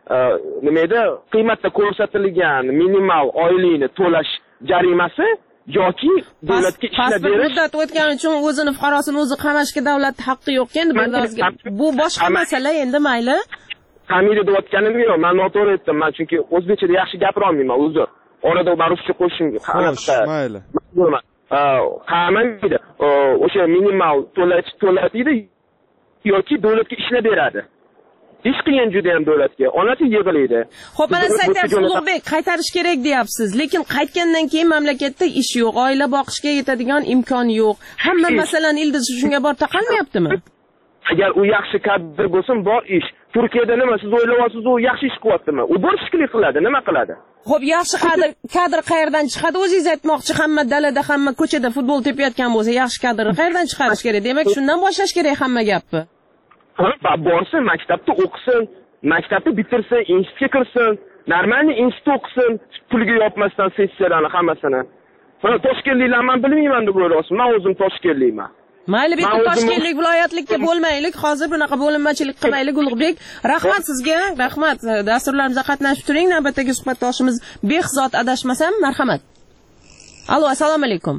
nima edi, qiymatda ko'rsatilgan minimal oylikni to'lash jarimasi yoki davlatga ishlab berish muddat o'tgani uchun o'zini fuqarosini o'zi qamashga davlatning haqqi yo'q endi bu boshqa masala endi mayli. Qamida deyotganim yo'q, men noto'g'ri aytdim. Men chunki o'zbekchada yaxshi gapira olmayman, uzr. Orada men ruscha qo'shishim anaqa. Mayli. Qamaydi. O'sha minimal to'lash to'latadi yoki davlatga ishlab beradi. Ish qiyin juda ham davlatga. Onasi yig'laydi. Xo'p, mana siz aytasiz, Ulug'bek, qaytarish kerak deyapsiz, lekin qaytgandan keyin mamlakatda ish yo'q, oila boqishga yetadigan imkon yo'q. Hamma masalan ildizi shunga bor taqalmayaptimi? Agar u yaxshi kadr bo'lsa, bor ish. Turkiyada nima siz o'ylayapsiz, u yaxshi ish qilyaptimi? U borishkilik qiladi, nima qiladi? Xo'p, yaxshi kadr kadr qayerdan chiqadi? O'zingiz aytmoqchi, hamma dalada, hamma ko'chada futbol tepayotgan bo'lsa, yaxshi kadr qayerdan chiqarish kerak? Demak, shundan boshlash kerak hamma gapni. Ha, borsin, maktabda o'qisin, maktabni bitirsin, institutga kirsin, normalniy institut o'qisin, pulga yopmasdan sessiyalarni hammasini. Mana Toshkentliklar men bilmayman deb o'ylayapsiz. Men o'zim Toshkentlikman. Mayli, bitta Toshkentlik viloyatlikka bo'lmaylik, hozir bunaqa bo'linmachilik qilmaylik Ulug'bek. Rahmat sizga, rahmat. Dasturlarimizda qatnashib turing. Navbatdagi suhbatdoshimiz Behzod adashmasam, marhamat. Allo, assalomu alaykum.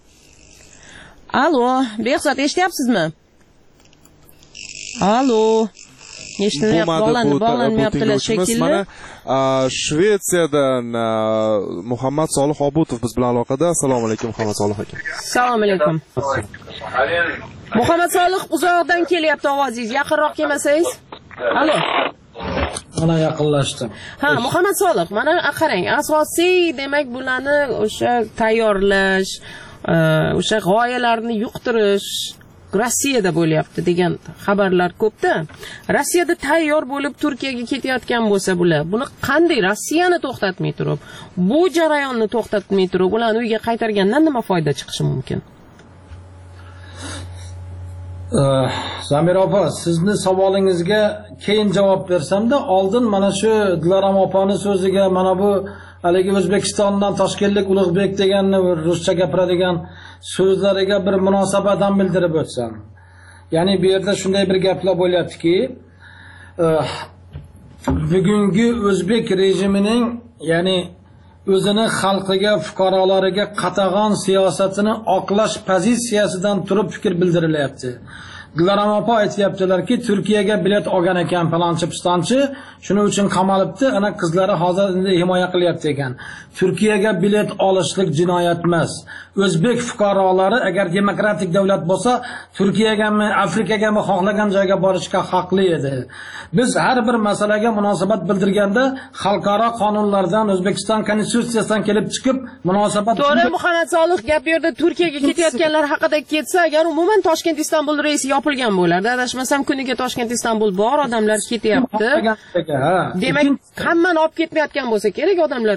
Allo, Behzod eshityapsizmi? Allo. Eshitilyapti, bog'lanmayaptilar shekilli. Mana Shvetsiyadan Muhammad Solih Obutov biz bilan aloqada. Assalomu alaykum Muhammad Solih aka. Assalomu alaykum. Muhammad Solih, uzoqdan kelyapti ovozingiz. Yaqinroq kelmasangiz? Allo. Mana yaqinlashdim. Ha, Muhammad Solih, mana qarang, asosiy demak bularni o'sha tayyorlash, o'sha g'oyalarni yuqtirish Rossiyada bo'lyapti degan xabarlar ko'pda. Rossiyada tayyor bo'lib Turkiyaga ketayotgan bo'lsa bular, buni qanday Rossiyani to'xtatmay turib, bu jarayonni to'xtatmay turib, ularni uyga qaytargandan nima foyda chiqishi mumkin? Zamira opa, sizni savolingizga keyin javob bersam-da, oldin mana shu Dilorom opani so'ziga, mana bu haligi O'zbekistondan Toshkentlik Ulug'bek deganni ruscha gapiradigan so'zlariga bir munosabatdan bildirib o'tsam. Ya'ni bu yerda shunday bir gaplar bo'lyaptiki, bugungi o'zbek rejimining, ya'ni o'zini xalqiga, fuqarolariga qatag'on siyosatini oqlash pozitsiyasidan turib fikr bildirilyapti. Dilorom opa aytyaptilarki, Turkiyaga bilet olgan ekan palonchi pistonchi, shuning uchun qamalibdi, ana qizlari hozir himoya qilyapti ekan. Turkiyaga bilet olishlik jinoyat emas. O'zbek fuqarolari agar demokratik davlat bo'lsa, Turkiyagami, Afrikagami xohlagan joyga borishga haqli edi. Biz har bir masalaga munosabat bildirganda xalqaro qonunlardan, O'zbekiston konstitutsiyasidan kelib chiqib munosabat. To'g'ri, Muhammad Solih gap yerda Turkiyaga ketayotganlar haqida ketsa, agar umuman Toshkent Istanbul reysi yopilgan bo'lardi. Adashmasam kuniga Toshkent Istanbul bor, odamlar ketyapti. Demak, hammani olib ketmayotgan bo'lsa kerak, odamlar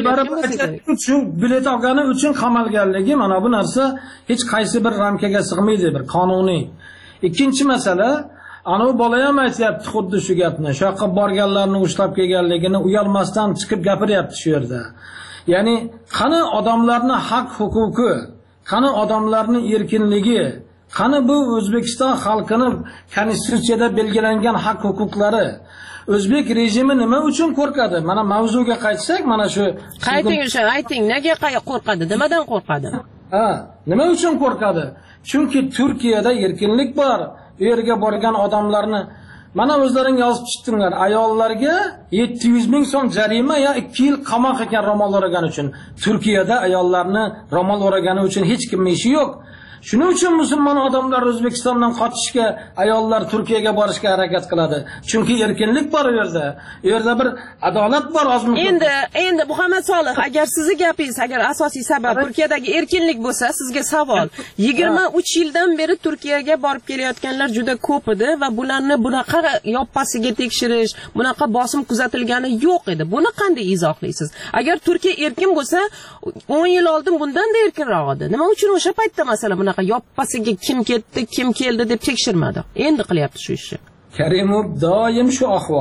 uchun bilet olgani uchun qamalganligi, mana bu narsa hech qaysi bir ramkaga sig'maydi, bir qonuniy. Ikkinchi masala, ana bola ham aytyapti xuddi shu gapni. Shu yoqqa borganlarni ushlab kelganligini uyalmasdan chiqib gapiryapti shu yerda. Ya'ni qani odamlarning haq huquqi, qani odamlarning erkinligi, qani bu O'zbekiston xalqining konstitutsiyada belgilangan haq huquqlari? O'zbek rejimi nima uchun qo'rqadi? Mana mavzuga qaytsak, mana shu qayting o'sha, ayting, nega qo'rqadi? Nimadan qo'rqadi? Ha, nima uchun qo'rqadi? Chunki Turkiyada erkinlik bor. U yerga borgan odamlarni mana o'zlaring yozib chiqdinglar. Ayollarga yetti yuz ming so'm jarima ya ikki yil qamoq ekan ro'mol o'ragan uchun. Turkiyada ayollarni ro'mol o'ragani uchun hech kimning ishi yo'q. Shuning uchun musulmon odamlar O'zbekistondan qochishga, ayollar Turkiyaga borishga harakat qiladi. Chunki erkinlik bor u yerda. U yerda bir adolat bor ozmi? Endi, endi Muhammad Solih, agar sizning gapingiz, agar asosiy sabab Turkiyadagi erkinlik bo'lsa, sizga savol. yigirma uch yildan beri Turkiyaga borib kelayotganlar juda ko'p edi va bularni bunaqa yoppasiga tekshirish, bunaqa bosim kuzatilgani yo'q edi. Buni qanday izohlaysiz? Agar Turkiya erkin bo'lsa, o'n yil oldin bundan-da erkinroq edi. Nima uchun o'sha paytda masala bunaqa yoppasiga kim ketdi, kim keldi deb tekshirmadi? Endi qilyapti shu ishni. Karimov doim shu ahvol.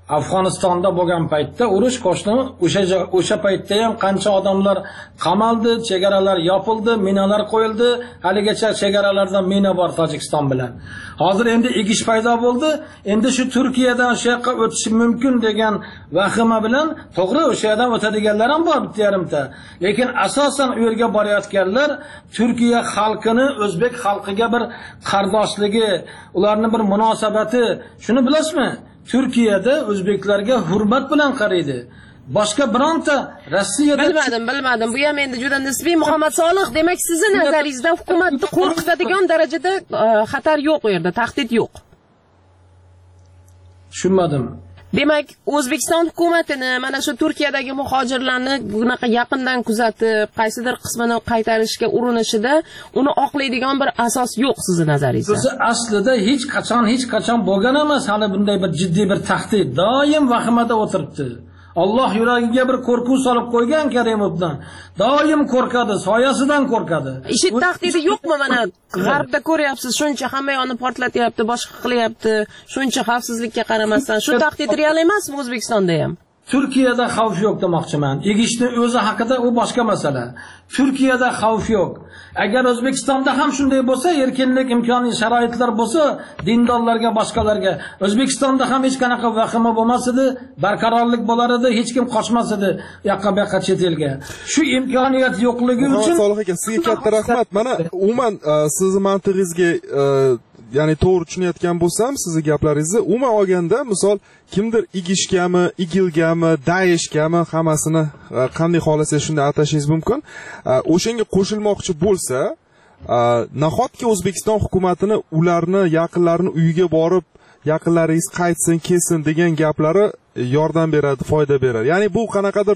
Afg'onistonda bo'lgan paytda urush qo'shni o'sha o'sha paytda ham qancha odamlar qamaldi, chegaralar yopildi, minalar qo'yildi. Haligacha chegaralarda mina bor Tojikiston bilan. Hozir endi egish paydo bo'ldi. Endi shu Turkiyadan o'sha yoqqa o'tish mumkin degan vahima bilan to'g'ri o'sha yerdan o'tadiganlar ham bor bitta yarimta. Lekin asosan u yerga borayotganlar Turkiya xalqini o'zbek xalqiga bir qardoshligi, ularning bir munosabati, shuni bilasizmi? Turkiyada o'zbeklarga hurmat bilan qaraydi. Boshqa bironta Rossiyada bilmadim, bilmadim. Bu ham endi juda nisbiy. Muhammad Solih, demak sizning nazaringizda hukumatni qo'rqitadigan darajada xatar yo'q u yerda, tahdid yo'q. Tushunmadim. Demak, O'zbekiston hukumatini mana shu Turkiyadagi muhojirlarni bunaqa yaqindan kuzatib, qaysidir qismini qaytarishga urinishida uni oqlaydigan bir asos yo'q sizning nazaringizda. Siz aslida hech qachon hech qachon bo'lgan emas hali bunday bir jiddiy bir tahdid. Doim vahimada o'tiribdi. Alloh yuragiga bir qo'rquv solib qo'ygan Karimovdan. Doim qo'rqadi, soyasidan qo'rqadi. IShID tahdidi yo'qmi mana? G'arbda ko'ryapsiz, shuncha hamma yoqni portlatyapti, boshqa qilyapti, shuncha xavfsizlikka qaramasdan. Shu tahdid real emasmi O'zbekistonda ham? Turkiyada xavf yo'q demoqchiman. Egishni o'zi haqida u boshqa masala. Turkiyada xavf yo'q. Agar O'zbekistonda ham shunday bo'lsa, erkinlik imkoniy sharoitlar bo'lsa, dindorlarga, boshqalarga, O'zbekistonda ham hech qanaqa vahima bo'lmas edi, barqarorlik bo'lar edi, hech kim qochmas edi yoqqa bu yoqqa chet elga. Shu imkoniyat yo'qligi uchun Solih aka, sizga katta rahmat. Mana umuman sizning mantig'ingizga ya'ni to'g'ri tushunayotgan bo'lsam, sizning gaplaringizni umuman olganda, misol kimdir igishgami, igilgami, daeshgami, hammasini qanday xohlasangiz shunday atashingiz mumkin. O'shanga qo'shilmoqchi bo'lsa, nahotki O'zbekiston hukumatini ularni yaqinlarini uyiga borib, yaqinlaringiz qaytsin, kelsin degan gaplari yordam beradi, foyda beradi. Ya'ni bu qanaqadir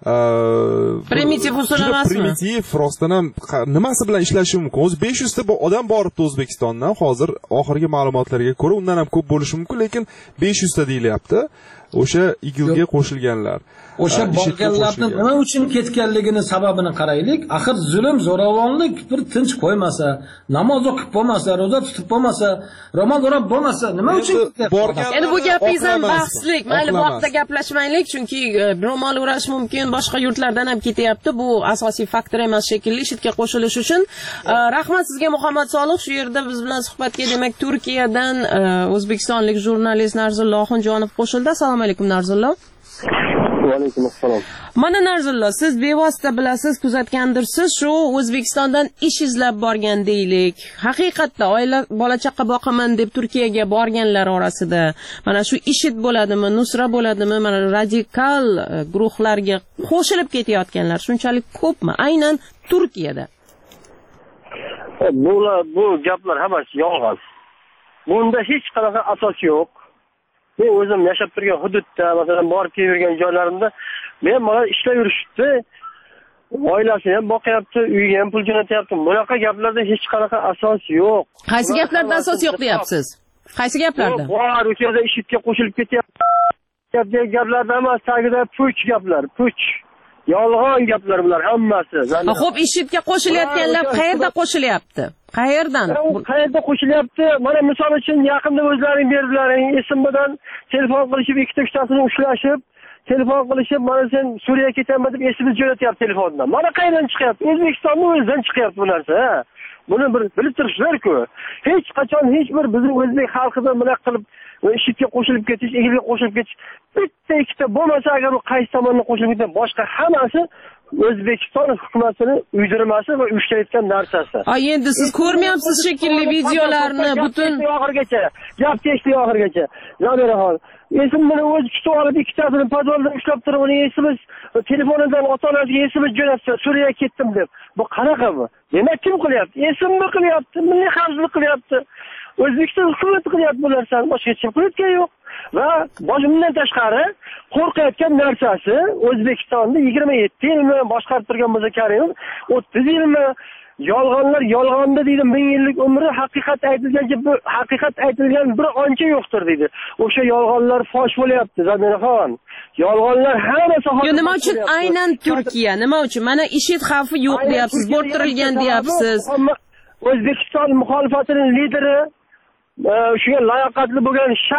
primitiv usul emasmi? Primitiv, rostdan ham nimasi bilan ishlashi mumkin? O'zi besh yuz ta odam boribdi O'zbekistondan. Hozir oxirgi ma'lumotlarga ko'ra undan ham ko'p bo'lishi mumkin, lekin besh yuz ta deyilyapti. O'sha igilga qo'shilganlar. O'sha borganlarning nima uchun ketganligini sababini qaraylik. Axir zulm, zo'ravonlik bir tinch qo'ymasa, namoz o'qib bo'lmasa, roza tutib bo'lmasa, ro'mol o'rab bo'lmasa, nima uchun borgan? Endi bu gapingiz ham bahslik. Mayli bu haqda gaplashmaylik, chunki ro'mol o'rash mumkin, boshqa yurtlardan ham ketyapti. Bu asosiy faktor emas shekilli IShIDga qo'shilish uchun. Rahmat sizga Muhammad Solih, shu yerda biz bilan suhbatga demak Turkiyadan o'zbekistonlik jurnalist Narzullo Oxunjonov qo'shildi. Assalomu alaykum Narzullo. Va alaykum assalom. Mana Narzullo, siz bevosita bilasiz, kuzatgandirsiz, shu O'zbekistondan ish izlab borgan deylik. Haqiqatda oila bola chaqa boqaman deb Turkiyaga borganlar orasida mana shu IShID bo'ladimi, Nusra bo'ladimi, mana radikal guruhlarga qo'shilib ketayotganlar shunchalik ko'pmi? Aynan Turkiyada. Bu bu gaplar hammasi yolg'on. Bunda hech qanaqa asos yo'q. Men o'zim yashab turgan hududda, masalan, borib kelgan joylarimda men mana ishlab yurishibdi. Oilasini ham boqyapti, uyiga ham pul jo'natyapti. Bunaqa gaplarda hech qanaqa asos yo'q. Qaysi gaplarda asos yo'q deyapsiz? Qaysi gaplarda? Bor, o'sha yerda IShIDga qo'shilib ketyapti. Gap gaplarda emas, tagida puch gaplar, puch. Yolg'on gaplar bular hammasi. Xo'p, IShIDga qo'shilayotganlar qayerda qo'shilyapti? Qayerdan? Qayerda qo'shilyapti? Mana misol uchun yaqinda o'zlaring berdilaring, esimdan telefon qilishib, ikkita uchtasini ushlashib, telefon qilishib, mana sen Suriyaga ketaman deb esimiz jo'natyapti telefondan. Mana qayerdan chiqyapti? O'zbekistonning o'zidan chiqyapti bu narsa. Buni bir bilib turishlar-ku. Hech qachon hech bir bizning o'zbek xalqidan bunaqa qilib IShIDga qo'shilib ketish, egilga qo'shilib ketish bitta ikkita bo'lmasa, agar u qaysi tomonga qo'shilib ketsa, boshqa hammasi O'zbekiston hukumatini uydirmasi va uyushtirayotgan narsasi. Ha, endi siz ko'rmayapsiz shekilli videolarni butun oxirigacha, gap kechdi oxirigacha. Zabiraxon, esimni o'zi tutib olib ikkitasini podvalda ushlab turib, uni esimiz telefonidan ota-onasiga esimiz jo'natsa, Suriyaga ketdim deb. Bu qanaqa bu? Demak, kim qilyapti? Esimni qilyapti, milliy xavfsizlik qilyapti. O'zbekiston hukumati qilyapti bu narsani, boshqa hech kim qilayotgani yo'q. Va bundan tashqari qo'rqayotgan narsasi O'zbekistonda yigirma yetti yilmi boshqarib turgan bo'lsa Karimov, o'ttiz yilmi yolg'onlar yolg'onda deydi, ming yillik umri haqiqat aytilgancha bu haqiqat aytilgan bir oncha yo'qdir deydi. O'sha yolg'onlar fosh bo'lyapti, Zabiraxon. Yolg'onlar hammasi hozir. Nima uchun aynan Turkiya? Nima uchun? Mana IShID xavfi yo'q deyapsiz, bo'rtirilgan deyapsiz. O'zbekiston muxolifatining lideri, shunga layoqatli bo'lgan shaxs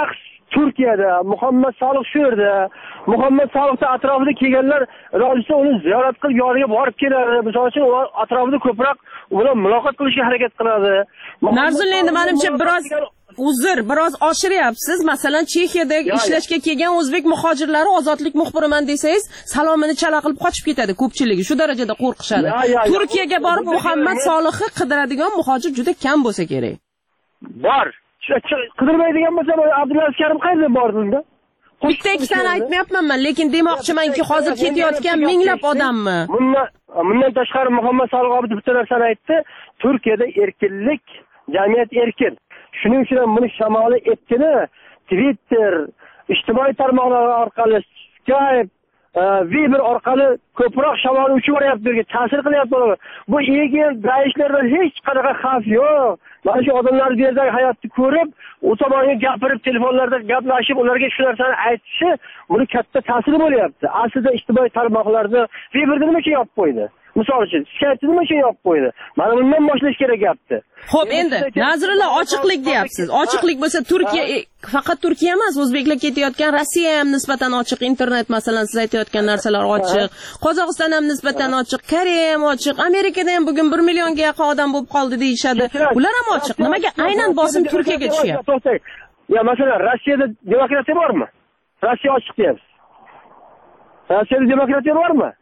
Turkiyada, Muhammad Solih shu yerda, Muhammad Solihning atrofida kelganlar ilojisi uni ziyorat qilib yoniga borib keladi. Misol uchun ular atrofida ko'proq bilan muloqot qilishga harakat qiladi. Narzullo, endi menimcha biroz uzr, biroz oshiryapsiz. Masalan, Chexiyadagi ishlashga kelgan o'zbek muhojirlari ozodlik muxbiriman desangiz, salomini chala qilib qochib ketadi ko'pchiligi. Shu darajada qo'rqishadi. Turkiyaga borib Muhammad Solihni qidiradigan muhojir juda kam bo'lsa kerak. Bor. Qidirmaydigan bo'lsa, Abdulaziz Karim qayerda bordi unda? Bitta ikkitani aytmayapman men, lekin demoqchimanki, hozir ketayotgan minglab odammi? Bundan bundan tashqari Muhammad Solih Obid bitta narsani aytdi. Turkiyada erkinlik, jamiyat erkin. Shuning uchun ham buni shamoli erkini Twitter, ijtimoiy tarmoqlar orqali, Skype, Viber orqali ko'proq shamol uchib boryapti, ta'sir qilyapti ular. Bu egil daishlardan hech qanaqa xavf yo'q. Mana shu odamlar bu yerdagi hayotni ko'rib, u tomonga gapirib, telefonlarda gaplashib, ularga shu narsani aytishi, buni katta ta'siri bo'lyapti. Aslida ijtimoiy tarmoqlarda Viberda nima uchun yopib qo'ydi? Misol uchun, Skype'ni nima uchun yopib qo'ydi? Mana bundan boshlash kerak gapni. Xo'p, endi Nazrullo, ochiqlik deyapsiz. Ochiqlik bo'lsa, Turkiya faqat Turkiya emas, o'zbeklar ketayotgan Rossiya ham nisbatan ochiq, internet masalan siz aytayotgan narsalar ochiq. Qozog'iston ham nisbatan ochiq, Koreya ham ochiq, Amerikada ham bugun bir millionga yaqin odam bo'lib qoldi deyshadi. Ular ham ochiq. Nimaga aynan bosim Turkiyaga tushyapti? Ya masalan, Rossiyada demokratiya bormi? Rossiya ochiq deyapsiz. Rossiyada demokratiya bormi?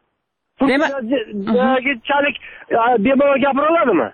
Turkiyadagi bemalol gapira oladimi?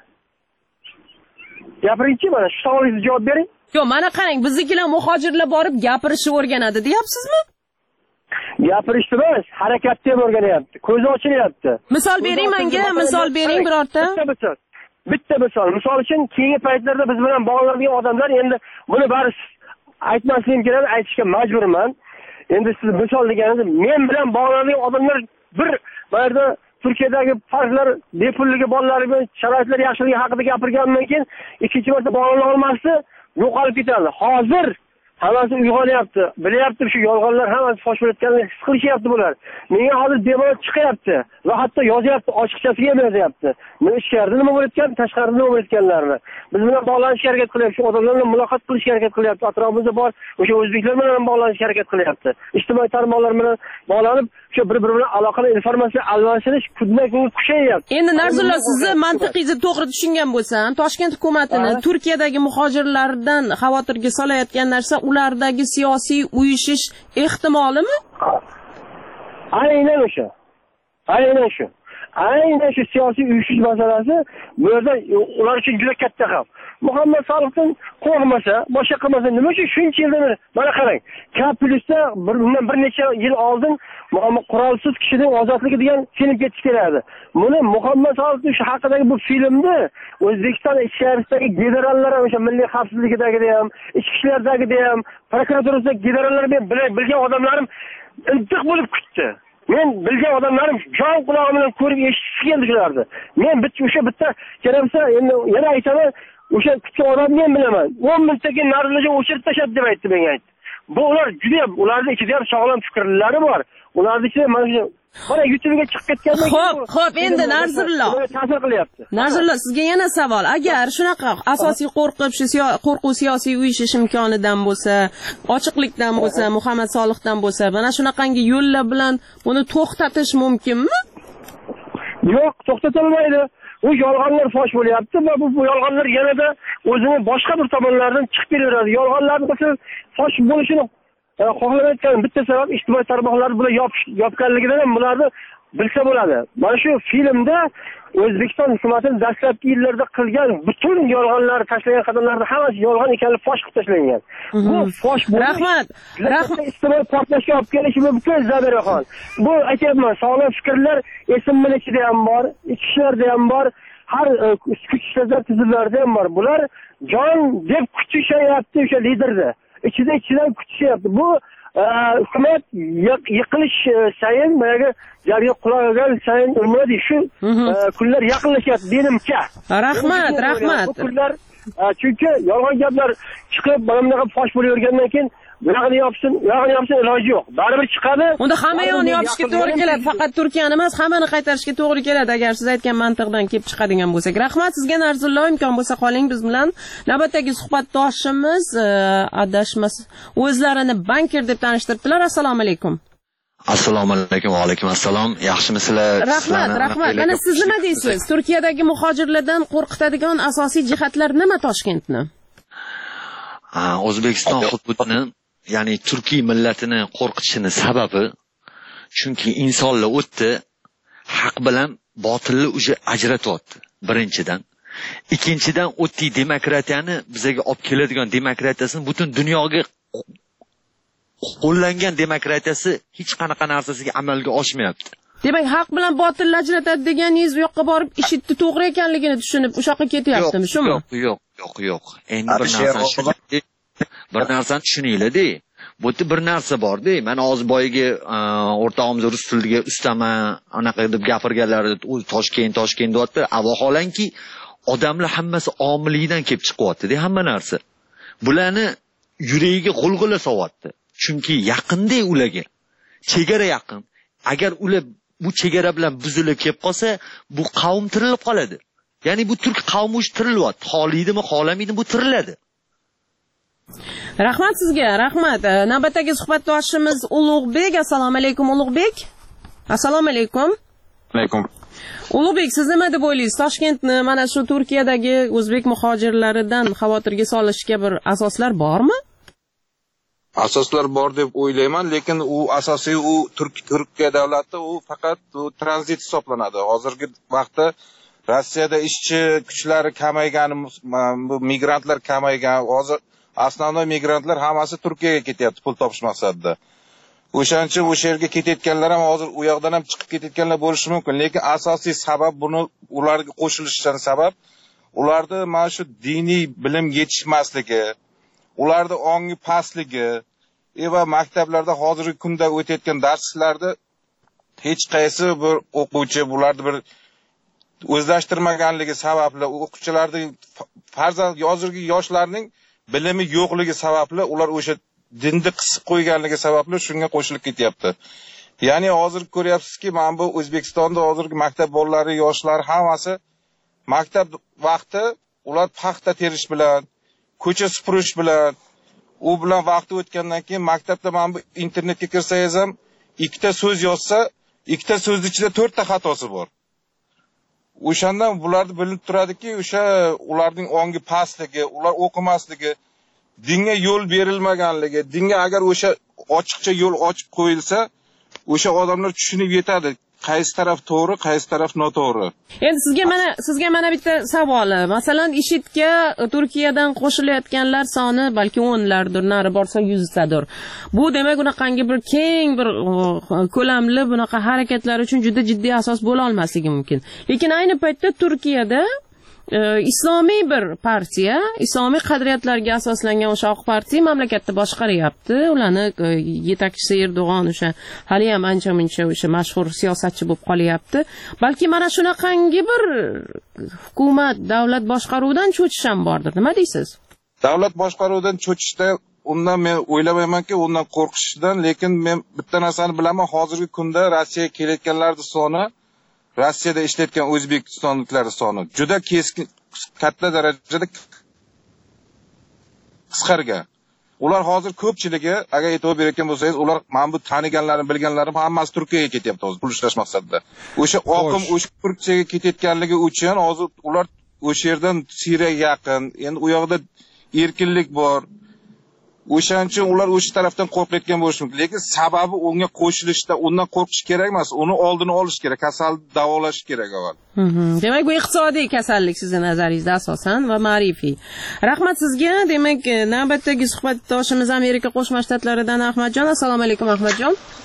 Gapiringchi, mana shu savolingizga javob bering. Yo'q, mana qarang, biznikilar muhojirlar borib gapirishni o'rganadi, deyapsizmi? Gapirishni emas, harakatni ham o'rganyapti. Ko'zi ochilyapti. Misol bering menga, misol bering birorta. Bitta misol. Bitta misol. Misol uchun keyingi paytlarda biz bilan bog'lanadigan odamlar endi buni bari aytmasligim kerak, aytishga majburman. Endi siz misol deganingiz, men bilan bog'lanadigan odamlar bir barda Turkiyadagi farqlar, bepulligi bolalari bilan sharoitlar yaxshiligi haqida gapirgandan keyin ikkinchi marta bog'lana olmasdi, yo'qolib ketadi. Hozir hammasi uyg'onyapti. Bilyapti, shu yolg'onlar hammasi fosh bo'layotganini his qilishyapti bular. Menga hozir bemalol chiqyapti va hatto yozyapti, ochiqchasiga ham yozyapti. Men ichkarida nima bo'layotgan, tashqarida nima bo'layotganlarini. Biz bilan bog'lanishga harakat qilyapti, odamlar bilan muloqot qilishga harakat qilyapti. Atrofimizda bor o'sha o'zbeklar bilan bog'lanishga harakat qilyapti. Ijtimoiy tarmoqlar bilan bog'lanib, shu bir-biri bilan aloqali informatsiya almashish kundan-kunga kuchayyapti. Endi Narzullo, sizni mantiqingizni to'g'ri tushungan bo'lsam, Toshkent hukumatini Turkiyadagi muhojirlardan xavotirga solayotgan narsa ulardagi siyosiy uyushish ehtimolimi? Aynan o'sha. Aynan shu. Aynan shu siyosiy uyushish masalasi bu yerda ular uchun juda katta xavf. Muhammad Solihdan qo'rqmasa, boshqa qilmasa, nima uchun shuncha yildan mana qarang. Kapulista bundan bir necha yil oldin Muhammad qurolsiz kishining ozodligi degan film ketib keladi. Buni Muhammad Solih shu haqidagi bu filmni O'zbekiston ichkarisidagi generallar, o'sha milliy xavfsizligidagi ham, ichki ishlardagi ham, prokuraturasidagi generallar men bilgan odamlarim intiq bo'lib kutdi. Men bilgan odamlarim jon qulog'im bilan ko'rib eshitib keldi shularni. Men bitta o'sha bitta keraksa, endi yana aytaman, o'sha kutgan odamni men bilaman. o'n minutdagi narxlarga o'chirib tashlab deb aytdi menga aytdi. Bu ular juda ham, ularning ichida ham sog'lom fikrlari bor. Ularning ichida mana shu mana YouTube'ga chiqib ketgandan keyin Xo'p, xo'p, endi Narzullo. Ta'sir qilyapti. Narzullo, sizga yana savol. Agar shunaqa asosiy qo'rqib, shu qo'rquv siyosiy uyushish imkonidan bo'lsa, ochiqlikdan bo'lsa, Muhammad Solihdan bo'lsa, mana shunaqangi yo'llar bilan buni to'xtatish mumkinmi? Yo'q, to'xtatilmaydi. U yolg'onlar fosh bo'lyapti va bu yolg'onlar yanada o'zini boshqa bir tomonlardan chiqib kelaveradi. Yolg'onlarni masalan fosh bo'lishini xohlamayotgan bitta sabab ijtimoiy tarmoqlar bilan yopganligidan ham bularni bilsa bo'ladi. Mana shu filmda O'zbekiston hukumatining dastlabki yillarda qilgan butun yolg'onlar, tashlagan qadamlarni hammasi yolg'on ekanligi fosh qilib tashlangan. Bu fosh bo'lish. Rahmat. Rahmat. Ijtimoiy portlashga olib kelishi mumkin, Zabiraxon. Bu aytyapman, sog'lom fikrlar esimmin ichida ham bor, ichki ishlarda ham bor, har kuch ishlar tizimlarida ham bor. Bular jon deb kutishyapti o'sha liderda. Ichida ichidan kutishyapti. Bu hukumat yiqilish sayin, mana jarga quloqagan sayin umidi shu kunlar yaqinlashyapti menimcha. Rahmat, rahmat. Bu kunlar chunki yolg'on gaplar chiqib, mana bunaqa fosh bo'lavergandan keyin buyog'ini yopsin, buyog'ini yopsin, iloji yo'q. Baribir chiqadi. Unda hamma yo'qni yopishga to'g'ri keladi. Faqat Turkiyani emas, hammani qaytarishga to'g'ri keladi agar siz aytgan mantiqdan kelib chiqadigan bo'lsak. Rahmat sizga Narzullo, imkon bo'lsa qoling biz bilan. Navbatdagi suhbatdoshimiz adashmas o'zlarini banker deb tanishtirdilar. Assalomu alaykum. Assalomu alaykum va alaykum assalom. Yaxshimisizlar? Rahmat, rahmat. Mana siz nima deysiz? Turkiyadagi muhojirlardan qo'rqitadigan asosiy jihatlar nima Toshkentni? O'zbekiston hududini, ya'ni turkiy millatini qo'rqitishini sababi chunki insonlar o'tdi, haq bilan botilni o'zi ajratyapti. Birinchidan, ikkinchidan o'tdi demokratiyani bizga olib keladigan demokratiyasini butun dunyoga qo'llangan demokratiyasi hech qanaqa narsasiga amalga oshmayapti. Demak, haq bilan botilni ajratadi deganingiz bu yoqqa borib ishitni to'g'ri ekanligini tushunib o'sha yoqqa ketyaptimi, shumi? Yo'q, yo'q, yo'q, yo'q. Endi bir narsani tushuninglar. Bir narsani tushuninglar-da. Bu yerda bir narsa bor-da. Mana hozir boyiga o'rtog'imiz rus tiliga ustama, anaqa deb gapirganlar, u Toshkent, Toshkent deyapti. Vaholanki odamlar hammasi omillikdan kelib chiqyapti-da, hamma narsa. Bularni yuragiga g'ulg'ula so'yapti. Chunki yaqinda ularga. Chegara yaqin. Agar ular bu chegara bilan buzilib kelib qolsa, bu qavm tirilib qoladi. Ya'ni bu turk qavmi uch tirilyapti. Xoliydimi, xolamaydimi, bu tiriladi. Rahmat sizga, rahmat. Navbatdagi suhbatdoshimiz Ulug'bek. Assalomu alaykum Ulug'bek. Assalomu alaykum. Alaykum. Ulug'bek, siz nima deb o'ylaysiz? Toshkentni mana shu Turkiyadagi o'zbek muhojirlaridan xavotirga solishga bir asoslar bormi? Asoslar bor deb o'ylayman, lekin u asosiy u Turkiya davlati u faqat u tranzit hisoblanadi. Hozirgi vaqtda Rossiyada ishchi kuchlari kamaygani, bu migrantlar kamaygan. Hozir asosiy migrantlar hammasi Turkiyaga ketyapti pul topish maqsadida. O'shancha o'sha yerga ketayotganlar ham hozir u yoqdan ham chiqib ketayotganlar bo'lishi mumkin, lekin asosiy sabab buni ularga qo'shilishidan sabab ularda mana shu diniy bilim yetishmasligi, ularda ongi pastligi va maktablarda hozirgi kunda o'tayotgan darslarda hech qaysi bir o'quvchi bularni bir o'zlashtirmaganligi sababli o'quvchilarning farzand hozirgi yoshlarning bilimi yo'qligi sababli ular o'sha dinni qisib qo'yganligi sababli shunga qo'shilib ketyapti. Ya'ni hozir ko'ryapsizki, mana bu O'zbekistonda hozirgi maktab bolalari, yoshlari hammasi maktab vaqti ular paxta terish bilan, ko'cha supurish bilan, u bilan vaqti o'tgandan keyin maktabda mana bu internetga kirsangiz ham ikkita so'z yozsa, ikkita so'zning ichida to'rtta xatosi bor. O'shandan bularni bilinib turadiki, o'sha ularning ongi pastligi, ular o'qimasligi, dinga yo'l berilmaganligi, dinga agar o'sha ochiqcha yo'l ochib qo'yilsa, o'sha odamlar tushunib yetadi, qaysi taraf to'g'ri, qaysi taraf noto'g'ri. Endi sizga mana sizga mana bitta savoli. Masalan, IShIDga Turkiyadan qo'shilayotganlar soni balki o'nlardir, nari borsa yuztadir. Bu demak unaqangi bir keng bir ko'lamli bunaqa harakatlar uchun juda jiddiy asos bo'la olmasligi mumkin. Lekin ayni paytda Turkiyada islomiy bir partiya, islomiy qadriyatlarga asoslangan o'sha oq partiya mamlakatni boshqaryapti. Ularni yetakchisi Erdo'g'on o'sha hali ham ancha-muncha o'sha mashhur siyosatchi bo'lib qolyapti. Balki mana shunaqangi bir hukumat, davlat boshqaruvidan cho'chish ham bordir. Nima deysiz? Davlat boshqaruvidan cho'chishda undan men o'ylamaymanki, undan qo'rqishdan, lekin men bitta narsani bilaman, hozirgi kunda Rossiyaga kelayotganlarning soni Rossiyada ishlayotgan O'zbekistonliklar soni juda keskin katta darajada qisqargan. Ular hozir ko'pchiligi, agar e'tibor berayotgan bo'lsangiz, ular men bu taniganlarim, bilganlarim hammasi Turkiyaga ketyapti hozir pul ishlash maqsadida. O'sha oqim o'sha Turkiyaga ketayotganligi uchun hozir ular o'sha yerdan Suriyaga yaqin, endi u yoqda erkinlik bor. O'shancha ular o'sha tarafdan qo'rqayotgan bo'lishi mumkin, lekin sababi unga qo'shilishda undan qo'rqish kerak emas, uni oldini olish kerak, kasalni davolash kerak avval. Demak, bu iqtisodiy kasallik sizning nazaringizda asosan va ma'rifiy. Rahmat sizga. Demak, navbatdagi suhbatdoshimiz Amerika Qo'shma Shtatlaridan Ahmadjon. Assalomu alaykum Ahmadjon.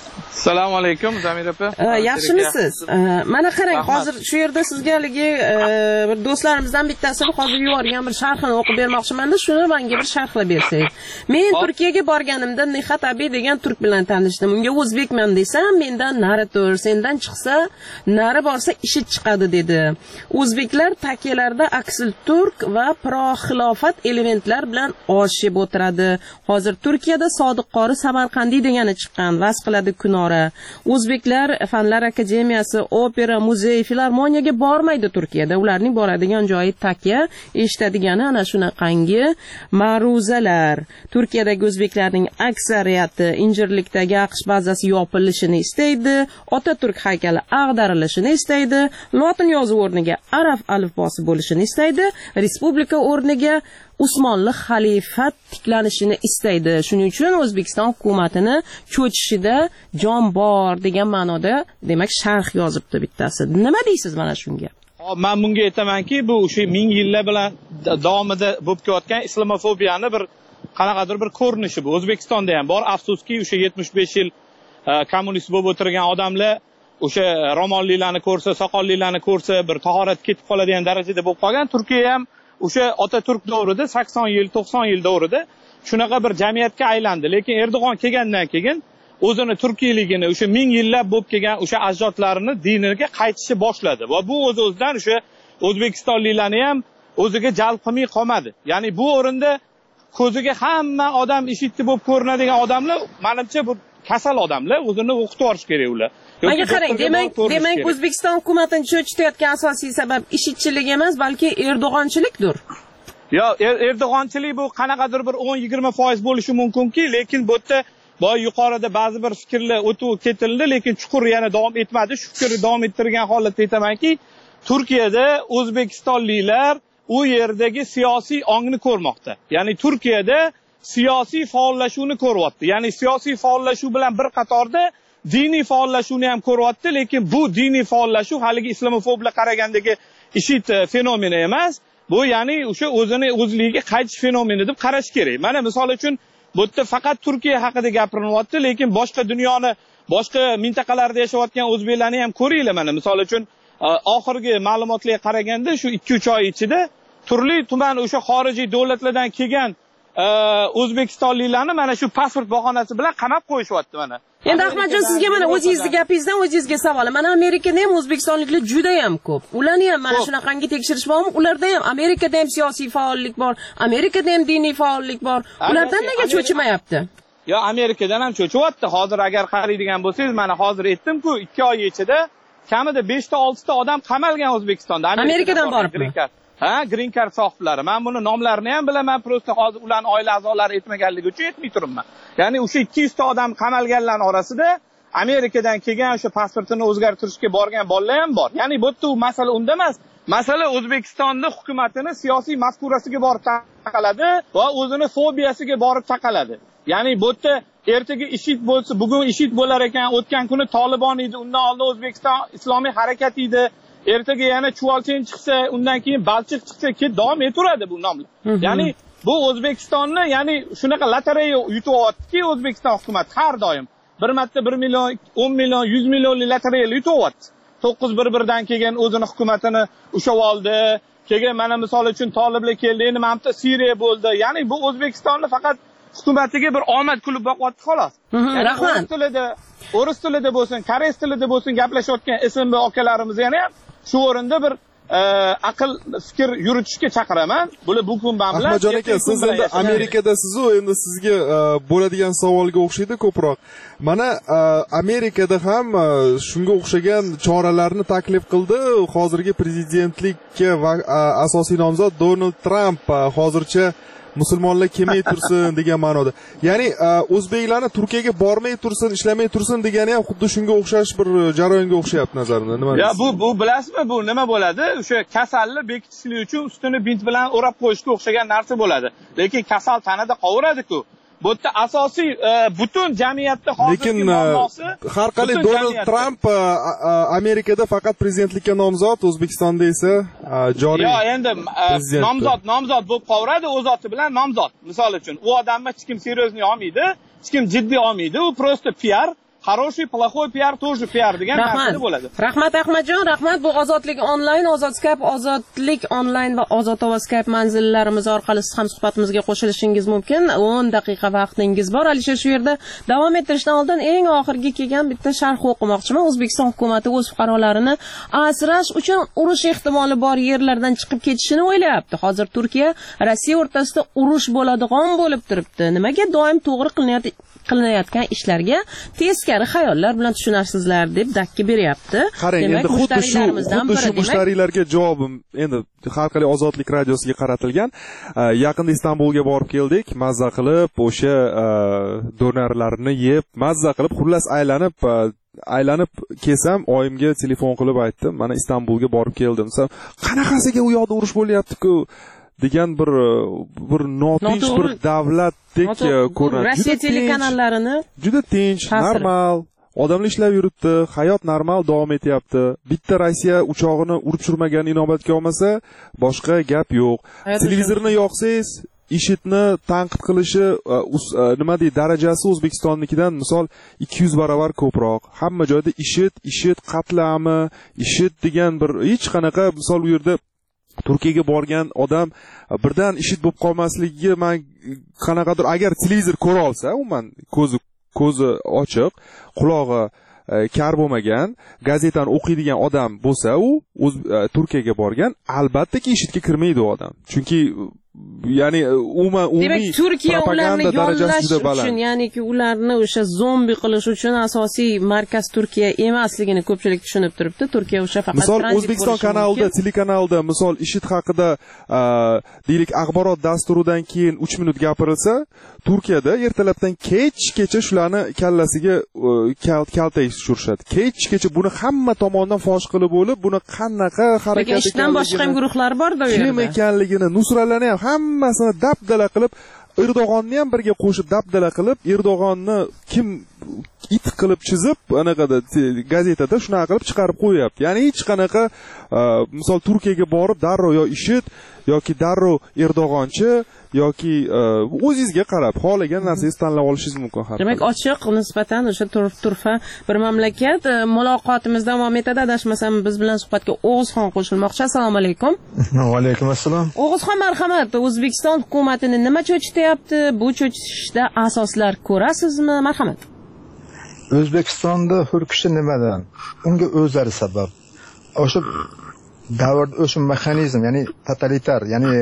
Assalomu alaykum Zamir opa. Yaxshimisiz? Mana qarang, hozir shu yerda sizga haligi bir do'stlarimizdan bittasini hozir yuborgan bir sharhini o'qib bermoqchiman-da, shuni menga bir sharhlab bersangiz. Men Turkiyaga borganimda Nihat Abi degan turk bilan tanishdim. Unga o'zbekman desam, mendan nari tur, sendan chiqsa, nari borsa ishi chiqadi dedi. O'zbeklar takkalarda aksil turk va pro-xilofat elementlar bilan oshib o'tiradi. Hozir Turkiyada Sodiq qori Samarqandiy degani chiqqan, vas qiladi kunora. O'zbeklar Fanlar akademiyasi, opera, muzey, filarmoniyaga bormaydi Turkiyada. Ularning boradigan joyi takka, eshitadigani ana shunaqangi ma'ruzalar. Turkiyadagi o'zbeklarning aksariyati Injirlikdagi AQSh bazasi yopilishini istaydi, Otaturk haykali ag'darilishini istaydi, lotin yozuvi o'rniga arab alifbosi bo'lishini istaydi, respublika o'rniga Usmonli xalifat tiklanishini istaydi. Shuning uchun O'zbekiston hukumatini cho'chishida jon bor degan ma'noda, demak, sharh yozibdi bittasi. Nima deysiz mana shunga? Men bunga aytamanki, bu o'sha ming yillar bilan davomida bo'lib kelayotgan islomofobiyani bir qanaqadir bir ko'rinishi bu. O'zbekistonda ham bor. Afsuski, o'sha yetmish besh yil kommunist bo'lib o'tirgan odamlar o'sha ro'mollilarni ko'rsa, soqollilarni ko'rsa, bir tahorat ketib qoladigan darajada bo'lib qolgan. Turkiya ham o'sha Otaturk davrida sakson yil, to'qson yil davrida shunaqa bir jamiyatga aylandi. Lekin Erdo'g'on kelgandan keyin o'zini turkiyligini, o'sha ming yillab bo'lib kelgan o'sha ajdodlarini diniga qaytishni boshladi. Va bu o'z-o'zidan o'sha o'zbekistonliklarni ham o'ziga jalb qilmay qolmadi. Ya'ni bu o'rinda ko'ziga hamma odam ishitdi bo'lib ko'rinadigan odamlar, menimcha bu kasal odamlar, o'zini o'qitib olish kerak ular. Menga qarang, demak, demak O'zbekiston hukumatini cho'chitayotgan asosiy sabab ishitchilik emas, balki Erdo'g'onchilikdir. Yo, Erdo'g'onchilik bu qanaqadir bir o'n yigirma foiz bo'lishi mumkinki, lekin bu yerda boy yuqorida ba'zi bir fikrlar o'tib ketildi, lekin chuqur yana davom etmadi. Shu fikrni davom ettirgan holatda aytamanki, Turkiyada o'zbekistonliklar u yerdagi siyosiy ongni ko'rmoqda. Ya'ni Turkiyada siyosiy faollashuvni ko'ryapti. Ya'ni siyosiy faollashuv bilan bir qatorda diniy faollashuvni ham ko'ryapti, lekin bu diniy faollashuv haligi islamofoblar qaragandagi ishit fenomeni emas. Bu ya'ni o'sha o'zini o'zligiga qaytish fenomeni deb qarash kerak. Mana misol uchun bu yerda faqat Turkiya haqida gapirilyapti, lekin boshqa dunyoni, boshqa mintaqalarda yashayotgan o'zbeklarni ham ko'ringlar. Mana misol uchun oxirgi ma'lumotlarga qaraganda shu ikki uch oy ichida turli tuman o'sha xorijiy davlatlardan kelgan o'zbekistonliklarni mana shu pasport bahonasi bilan qamab qo'yishyapti mana. Endi Ahmadjon, sizga mana o'zingizning gapingizdan o'zingizga savol. Mana Amerikada ham o'zbekistonliklar juda ham ko'p. Ularni ham mana shunaqangi tekshirish bormi? Ularda ham Amerikada ham siyosiy faollik bor, Amerikada ham diniy faollik bor. Ulardan nega cho'chimayapti? Yo, Amerikadan ham cho'chyapti. Hozir agar qaraydigan bo'lsangiz, mana hozir aytdim-ku, ikki oy ichida kamida besh ta olti ta odam qamalgan O'zbekistonda. Amerikadan boribmi? Ha, green card sohiblari. Men buni nomlarini ham bilaman, prosta hozir ularning oila a'zolari aytmaganligi uchun aytmay turibman. Ya'ni o'sha ikki yuz ta odam qamalganlar orasida Amerikadan kelgan o'sha pasportini o'zgartirishga borgan bolalar ham bor. Ya'ni bu yerda masala unda emas. Masala O'zbekistonda hukumatini siyosiy maskurasiga borib taqaladi va o'zini fobiyasiga borib taqaladi. Ya'ni bu yerda ertaga ishit bo'lsa, bugun ishit bo'lar ekan, o'tgan kuni Tolibon edi, undan oldin O'zbekiston islomiy harakat edi. Ertaga yana Chuvalchen chiqsa, undan keyin Balchiq chiqsa, keyin davom etaveradi bu nomlar. Ya'ni bu O'zbekistonni, ya'ni shunaqa lotereya yutyapti-ki, O'zbekiston hukumati har doim bir marta bir million, o'n million, yuz millionlik lotereyalar yutyapti. to'qqiz bir birdan kelgan o'zini hukumatini ushab oldi. Keyin mana misol uchun Toliblar keldi, endi mana bu Suriya bo'ldi. Ya'ni bu O'zbekistonni faqat hukumatiga bir omad kulib boqyapti xolos. Rahmat. tilida, o'ris tilida bo'lsin, koreys tilida bo'lsin gaplashayotgan S M B okalarimiz yana ham shu o'rinda bir aql fikr yuritishga chaqiraman. Bular bu kun bilan Ahmadjon aka, siz endi Amerikadasiz-ku, endi sizga bo'ladigan savolga o'xshaydi ko'proq. Mana Amerikada ham shunga o'xshagan choralarni taklif qildi hozirgi prezidentlikka asosiy nomzod Donald Tramp. Hozircha musulmonlar kelmay tursin degan ma'noda. Ya'ni o'zbeklarni Turkiyaga bormay tursin, ishlamay tursin degani ham xuddi shunga o'xshash bir jarayonga o'xshayapti nazarimda. Nima deysiz? Ya bu bu bilasizmi, bu nima bo'ladi? O'sha kasalni bekitishlik uchun ustini bint bilan o'rab qo'yishga o'xshagan narsa bo'ladi. Lekin kasal tanada qovuradi-ku. Bu yerda asosiy butun jamiyatda hozirgi muammosi. Lekin har qalay Donald Tramp Amerikada faqat prezidentlikka nomzod, O'zbekistonda esa joriy. Yo, endi nomzod, nomzod bo'lib qoladi, o'z oti bilan nomzod. Misol uchun, u odamni hech kim seriozniy olmaydi, hech kim jiddiy olmaydi. U prosta P R, хороший, плохой пиар тоже пиar degan narsa bo'ladi. Rahmat Ahmadjon, rahmat. Bu Ozodlik onlayn, Ozod Skype, Ozodlik onlayn va Ozod Ovoz Skype manzillarimiz orqali siz ham suhbatimizga qo'shilishingiz mumkin. o'n daqiqa vaqtingiz bor. Alisher, shu yerda davom ettirishdan oldin eng oxirgi kelgan bitta sharh o'qimoqchiman. O'zbekiston hukumatı o'z fuqarolarini asrash uchun urush ehtimoli bor yerlardan chiqib ketishini o'ylayapti. Hozir Turkiya Rossiya o'rtasida urush bo'ladigan bo'lib turibdi. Nimaga doim to'g'ri qilinayotgan qilinayotgan ishlarga teskari xayollar bilan tushunarsizlar deb dakki beryapti. Qarang, endi xuddi shu xuddi shu mushtariylarga javobim endi Xalqaro Ozodlik radiosiga qaratilgan. Yaqinda Istanbulga borib keldik, mazza qilib, o'sha donorlarni yeb, mazza qilib, xullas aylanib aylanib kelsam, oyimga telefon qilib aytdim, mana Istanbulga borib keldim. Qanaqasiga u yoqda urush bo'lyapti-ku degan bir bir notinch bir davlatdek ko'rinadi. Rossiya telekanallarini juda tinch, normal, odamlar ishlab yuribdi, hayot normal davom etyapti. Bitta Rossiya uchog'ini urib tushirmagan inobatga olmasa, boshqa gap yo'q. Televizorni yoqsangiz, IShIDni tanqid qilishi nima deydi, darajasi O'zbekistonnikidan misol ikki yuz barobar ko'proq. Hamma joyda IShID, IShID qatlami, IShID degan bir hech qanaqa misol u yerda Turkiyaga borgan odam birdan IShID bo'lib qolmasligiga men qanaqadir agar televizor ko'ra olsa, umuman ko'zi ko'zi ochiq, qulog'i kar bo'lmagan, gazetani o'qiydigan odam bo'lsa, u o'z Turkiyaga borgan, albatta ki IShIDga kirmaydi u odam. Chunki ya'ni umuman umumiy propaganda darajasi juda baland. Uchun, ya'niki ularni o'sha zombi qilish uchun asosiy markaz Turkiya emasligini ko'pchilik tushunib turibdi. Turkiya o'sha faqat misol O'zbekiston kanalida, telekanalda misol IShID haqida deylik axborot dasturidan keyin uch minut gapirilsa, Turkiyada ertalabdan kechgacha shularni kallasiga kaltay tushirishadi. Kechgacha buni hamma tomonidan fosh qilib bo'lib, buni qanaqa harakat ekanligini, ishdan boshqa ham guruhlar bor-da u yerda. Kim ekanligini, Nusralarni ham hammasini dabdala qilib, Erdog'onni ham birga qo'shib dabdala qilib, Erdog'onni kim it qilib chizib, anaqada gazetada shunaqa qilib chiqarib qo'yapti. Ya'ni hech qanaqa misol Turkiyaga borib darrov yo IShID yoki darrov Erdog'onchi yoki o'zingizga qarab xohlagan narsangizni tanlab olishingiz mumkin har. Demak, ochiq nisbatan o'sha turfa bir mamlakat. Muloqotimiz davom etadi. Adashmasam biz bilan suhbatga O'g'izxon qo'shilmoqchi. Assalomu alaykum. Va alaykum assalom. O'g'izxon, marhamat. O'zbekiston hukumatini nima cho'chityapti? Bu cho'chishda asoslar ko'rasizmi? Marhamat. O'zbekistonda hurkishi nimadan? Unga o'zlari sabab. O'sha davrda o'sha mexanizm, ya'ni totalitar, ya'ni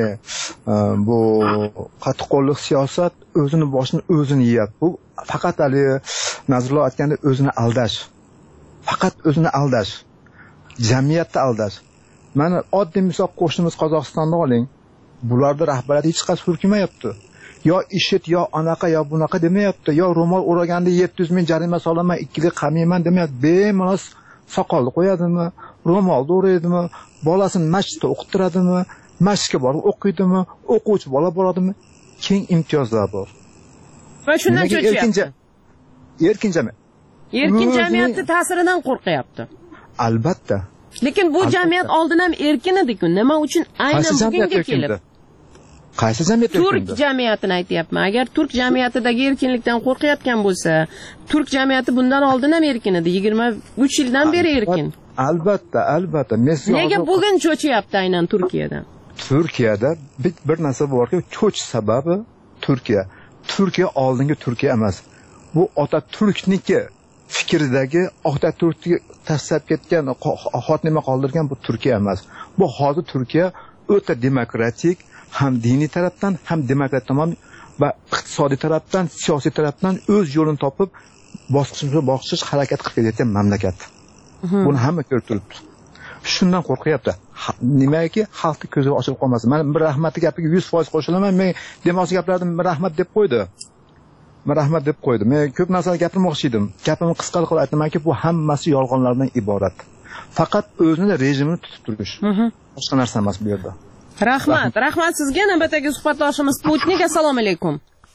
bu qattiqqo'llik siyosat o'zini boshini o'zini yeyapti. Bu faqat hali Nazrulloh aytgandek o'zini aldash. Faqat o'zini aldash. Jamiyatni aldash. Mana oddiy misol qo'shnimiz Qozog'istonni oling. Bularda rahbariyat hech qanday hurkimayapti. Yo IShID, yo anaqa, yo bunaqa demayapti. Yo ro'mol o'raganda yetti yuz ming jarima solaman, ikkiga qamayman demayapti. Bemalol soqolni qo'yadimi, ro'molni o'raydimi, bolasini masjidda o'qittiradimi, masjidga borib o'qiydimi, o'quvchi bola bo'ladimi? Keng imtiyozlar bor. Va shundan cho'chiyapti. Erkin jamiyat. Erkin jamiyatning ta'siridan qo'rqyapti. Albatta. Lekin bu jamiyat oldin ham erkin edi-ku. Nima uchun aynan bugunga kelib? Qaysi jamiyat erkin? Turk jamiyatini aytyapman. Agar turk jamiyatidagi erkinlikdan qo'rqayotgan bo'lsa, turk jamiyati bundan oldin ham erkin edi. yigirma uch yildan beri erkin. Albatta, albatta. Nega bugun cho'chiyapti aynan Turkiyadan? Turkiyada bir, bir narsa borki, cho'chish sababi Turkiya. Turkiya oldingi Turkiya emas. Bu Otaturkniki fikridagi Otaturkni tashlab ketgan, xotima qoldirgan bu Turkiya emas. Bu hozir Turkiya o'ta demokratik, ham diniy tarafdan, ham demokrat tomon va iqtisodiy tarafdan, siyosiy tarafdan o'z yo'lini topib, bosqichma-bosqich harakat qilib ketayotgan mamlakat. Buni hamma ko'rib turibdi. Shundan qo'rqyapti. Nimaki xalqni ko'zi ochilib qolmasin. Men bir rahmatli gapiga yuz foiz qo'shilaman. Men demoqchi gaplardim, rahmat deb qo'ydi. Men rahmat deb qo'ydi. Men ko'p narsalar gapirmoqchi edim. Gapimni qisqa qilib aytmanki, bu hammasi yolg'onlardan iborat. Faqat o'zini rejimini tutib turish. Boshqa narsa emas bu yerda. Rahmat, rahmat sizga. Navbatdagi suhbatdoshimiz Sputnik. Assalomu alaykum.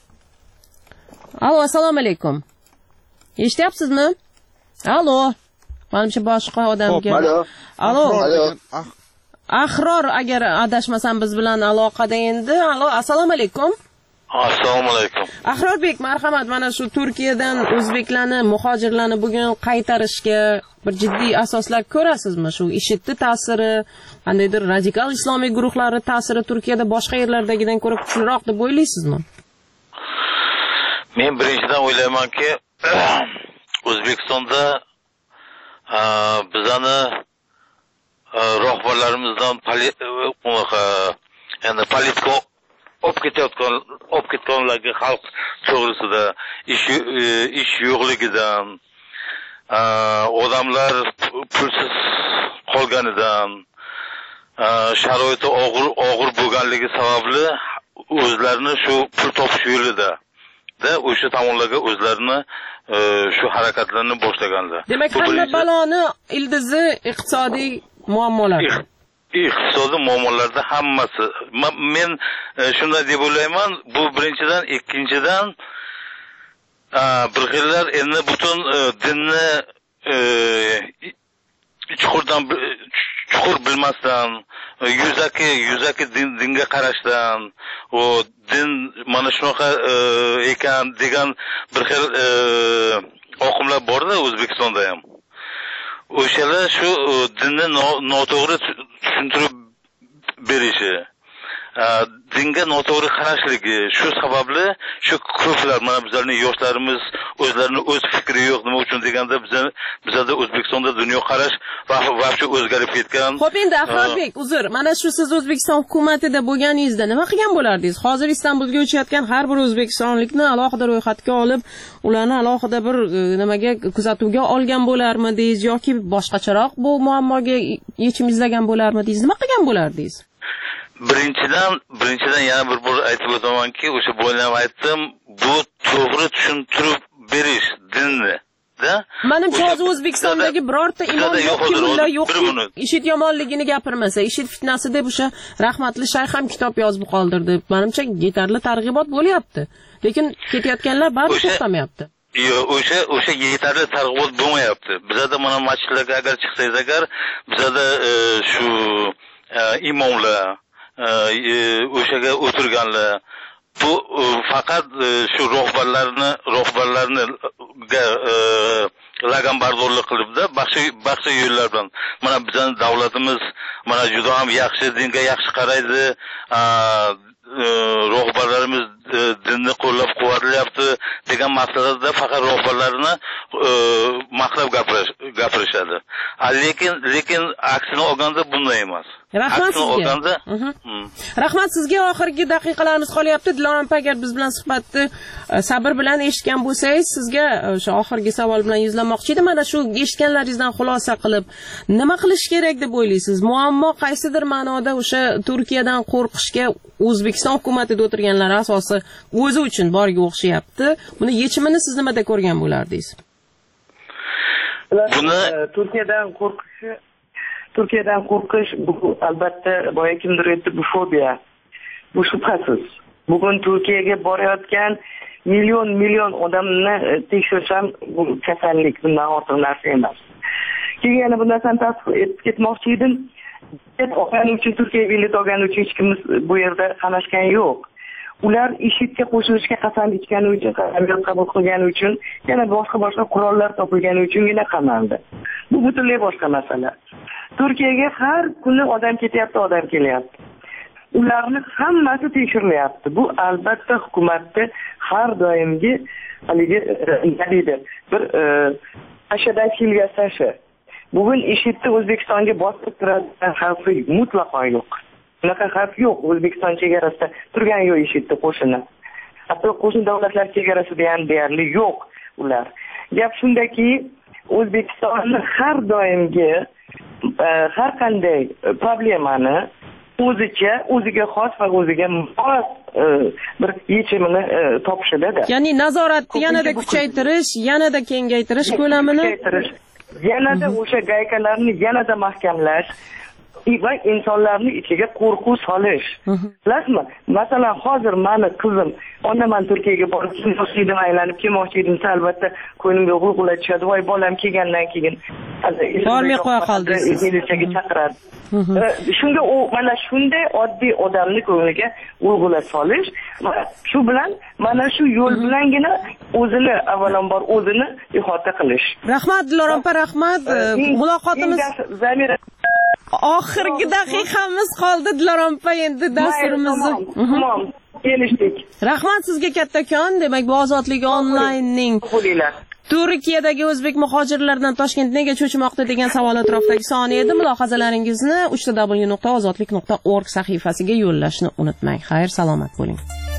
Allo, assalomu alaykum. Eshityapsizmi? Allo. Menimcha boshqa odamga. Allo. Ahror, agar adashmasam biz bilan aloqada endi. Allo, assalomu alaykum. Assalomu alaykum. Ahrorbek, marhamat, mana shu Turkiyadan o'zbeklarni, muhojirlarni bugun qaytarishga bir jiddiy asoslar ko'rasizmi? Shu IShIDning ta'siri, qandaydir radikal islomiy guruhlar ta'siri Turkiyada boshqa yerlardagidan ko'ra kuchliroq deb o'ylaysizmi? Men birinchidan o'ylaymanki, O'zbekistonda bizani rahbarlarimizdan endi politika olib ketayotgan olib ketganlarga xalq to'g'risida ish ish yo'qligidan, odamlar pulsiz qolganidan, sharoiti og'ir og'ir bo'lganligi sababli o'zlarini shu pul topish yo'lida da o'sha tomonlarga o'zlarini shu harakatlarni boshlaganlar. Demak, hamma baloni ildizi iqtisodiy muammolar. Iqtisodiy muammolarda hammasi. Men shunday deb o'ylayman, bu birinchidan, ikkinchidan bir xillar endi butun dinni chuqurdan chuqur bilmasdan, yuzaki yuzaki din, dinga qarashdan, o din mana shunaqa ekan degan bir xil oqimlar borda O'zbekistonda ham. O'shalar shu dinni noto'g'ri tushuntirib berishi, dinga noto'g'ri qarashligi, shu sababli shu ko'plar mana bizlarning yoshlarimiz o'zlarini o'z fikri yo'q, nima uchun deganda bizda bizda O'zbekistonda dunyo qarash vaqti o'zgarib ketgan. Xo'p, endi Ahrorbek, uzr, mana shu siz O'zbekiston hukumatida bo'lganingizda nima qilgan bo'lardingiz? Hozir Istanbulga uchayotgan har bir o'zbekistonlikni alohida ro'yxatga olib, ularni alohida bir nimaga kuzatuvga olgan bo'larmidingiz yoki boshqacharoq bu muammoga yechim izlagan bo'larmidingiz? Nima qilgan bo'lardingiz? Birinchidan, birinchidan yana bir bor aytib o'tamanki, o'sha bo'ynam aytdim, bu to'g'ri tushuntirib berish dinni. Menimcha hozir O'zbekistondagi birorta imom yoki mulla yo'q, IShID yomonligini gapirmasa, IShID fitnasi deb o'sha rahmatli shayx ham kitob yozib qoldirdi. Menimcha yetarli targ'ibot bo'lyapti, lekin ketayotganlar bari to'xtamayapti. Yo'q, o'sha o'sha yetarli targ'ibot bo'lmayapti. Bizda mana masjidlarga agar chiqsangiz agar, bizda shu imomlar o'shaga o'tirganlar, bu faqat shu rahbarlarni rahbarlarni laganbardorlik qilibda baxshi baxshi yo'llar bilan mana bizning davlatimiz mana juda ham yaxshi, dinga yaxshi qaraydi, rahbarlarimiz dinni qo'llab-quvvatlayapti degan maqsadda faqat rahbarlarni maqtab gapirishadi. Lekin lekin aksini olganda bunday emas. Rahmat sizga. Rahmat sizga. Oxirgi daqiqalarimiz qolyapti. Dilorom aka, agar biz bilan suhbatni sabr bilan eshitgan bo'lsangiz, sizga o'sha oxirgi savol bilan yuzlanmoqchi edim. Mana shu eshitganlaringizdan xulosa qilib, nima qilish kerak deb o'ylaysiz? Muammo qaysidir ma'noda o'sha Turkiyadan qo'rqishga O'zbekiston hukumatida o'tirganlar asosi o'zi uchun borga o'xshayapti. Buni yechimini siz nimada ko'rgan bo'lardingiz? Buni Turkiyadan qo'rqishi Turkiyadan qo'rqish bu albatta boya kimdir aytdi, bu fobiya. Bu shubhasiz. Bugun Turkiyaga borayotgan million million odamni tekshirsam bu kasallik, bundan ortiq narsa emas. Keyin yana bu narsani tasdiq etib ketmoqchi edim. Bilet olgani uchun, Turkiya bilet olgani uchun hech kim bu yerda qamashgan yo'q. Ular IShIDga qo'shilishga qasam ichgani uchun, qasamyod qabul qilgani uchun, yana boshqa boshqa qurollar topilgani uchungina qamaldi. Bu butunlay boshqa masala. Turkiyaga har kuni odam ketyapti, odam kelyapti. Ularni hammasi tekshirilyapti. Bu albatta hukumatda har doimgi haligi nima bir ashadan kelgan sashi. Bugun IShIDni O'zbekistonga bosib kiradigan xavfi mutlaqo yo'q. Bunaqa xavf yo'q. O'zbekiston chegarasida turgan yo'q IShIDni qo'shini. Hatto qo'shni davlatlar chegarasida ham deyarli yo'q ular. Gap shundaki, O'zbekistonni har doimgi har qanday problemani o'zicha, o'ziga xos va o'ziga mos bir yechimini topishida. Ya'ni nazoratni yanada kuchaytirish, yanada kengaytirish ko'lamini, yanada o'sha gaykalarni yanada mahkamlash, va insonlarni ichiga qo'rquv solish. Bilasizmi? Masalan, hozir meni qizim, "Ona, men Turkiyaga borib kelmoqchi edim, aylanib kelmoqchi edim", albatta ko'nglimga g'ulg'ula tushadi. Voy, bolam kelgandan keyin bormay qo'ya qoldingiz. Militsiyaga chaqiradi. Shunga u mana shunday oddiy odamni ko'ngliga g'ulg'ula solish va shu bilan mana shu yo'l bilangina o'zini avvalambor o'zini ihota qilish. Rahmat Dilorom opa, rahmat. Muloqotimiz oxirgi daqiqamiz qoldi Dilorom opa, endi dasturimizni. Tamom, kelishdik. Rahmat sizga kattakon. Demak, bu Ozodlik onlaynning Turkiyadagi o'zbek muhojirlardan Toshkent nega cho'chimoqda degan savol atrofidagi soni edi. Mulohazalaringizni uch w nuqta ozodlik nuqta org sahifasiga yo'llashni unutmang. Xayr, salomat bo'ling.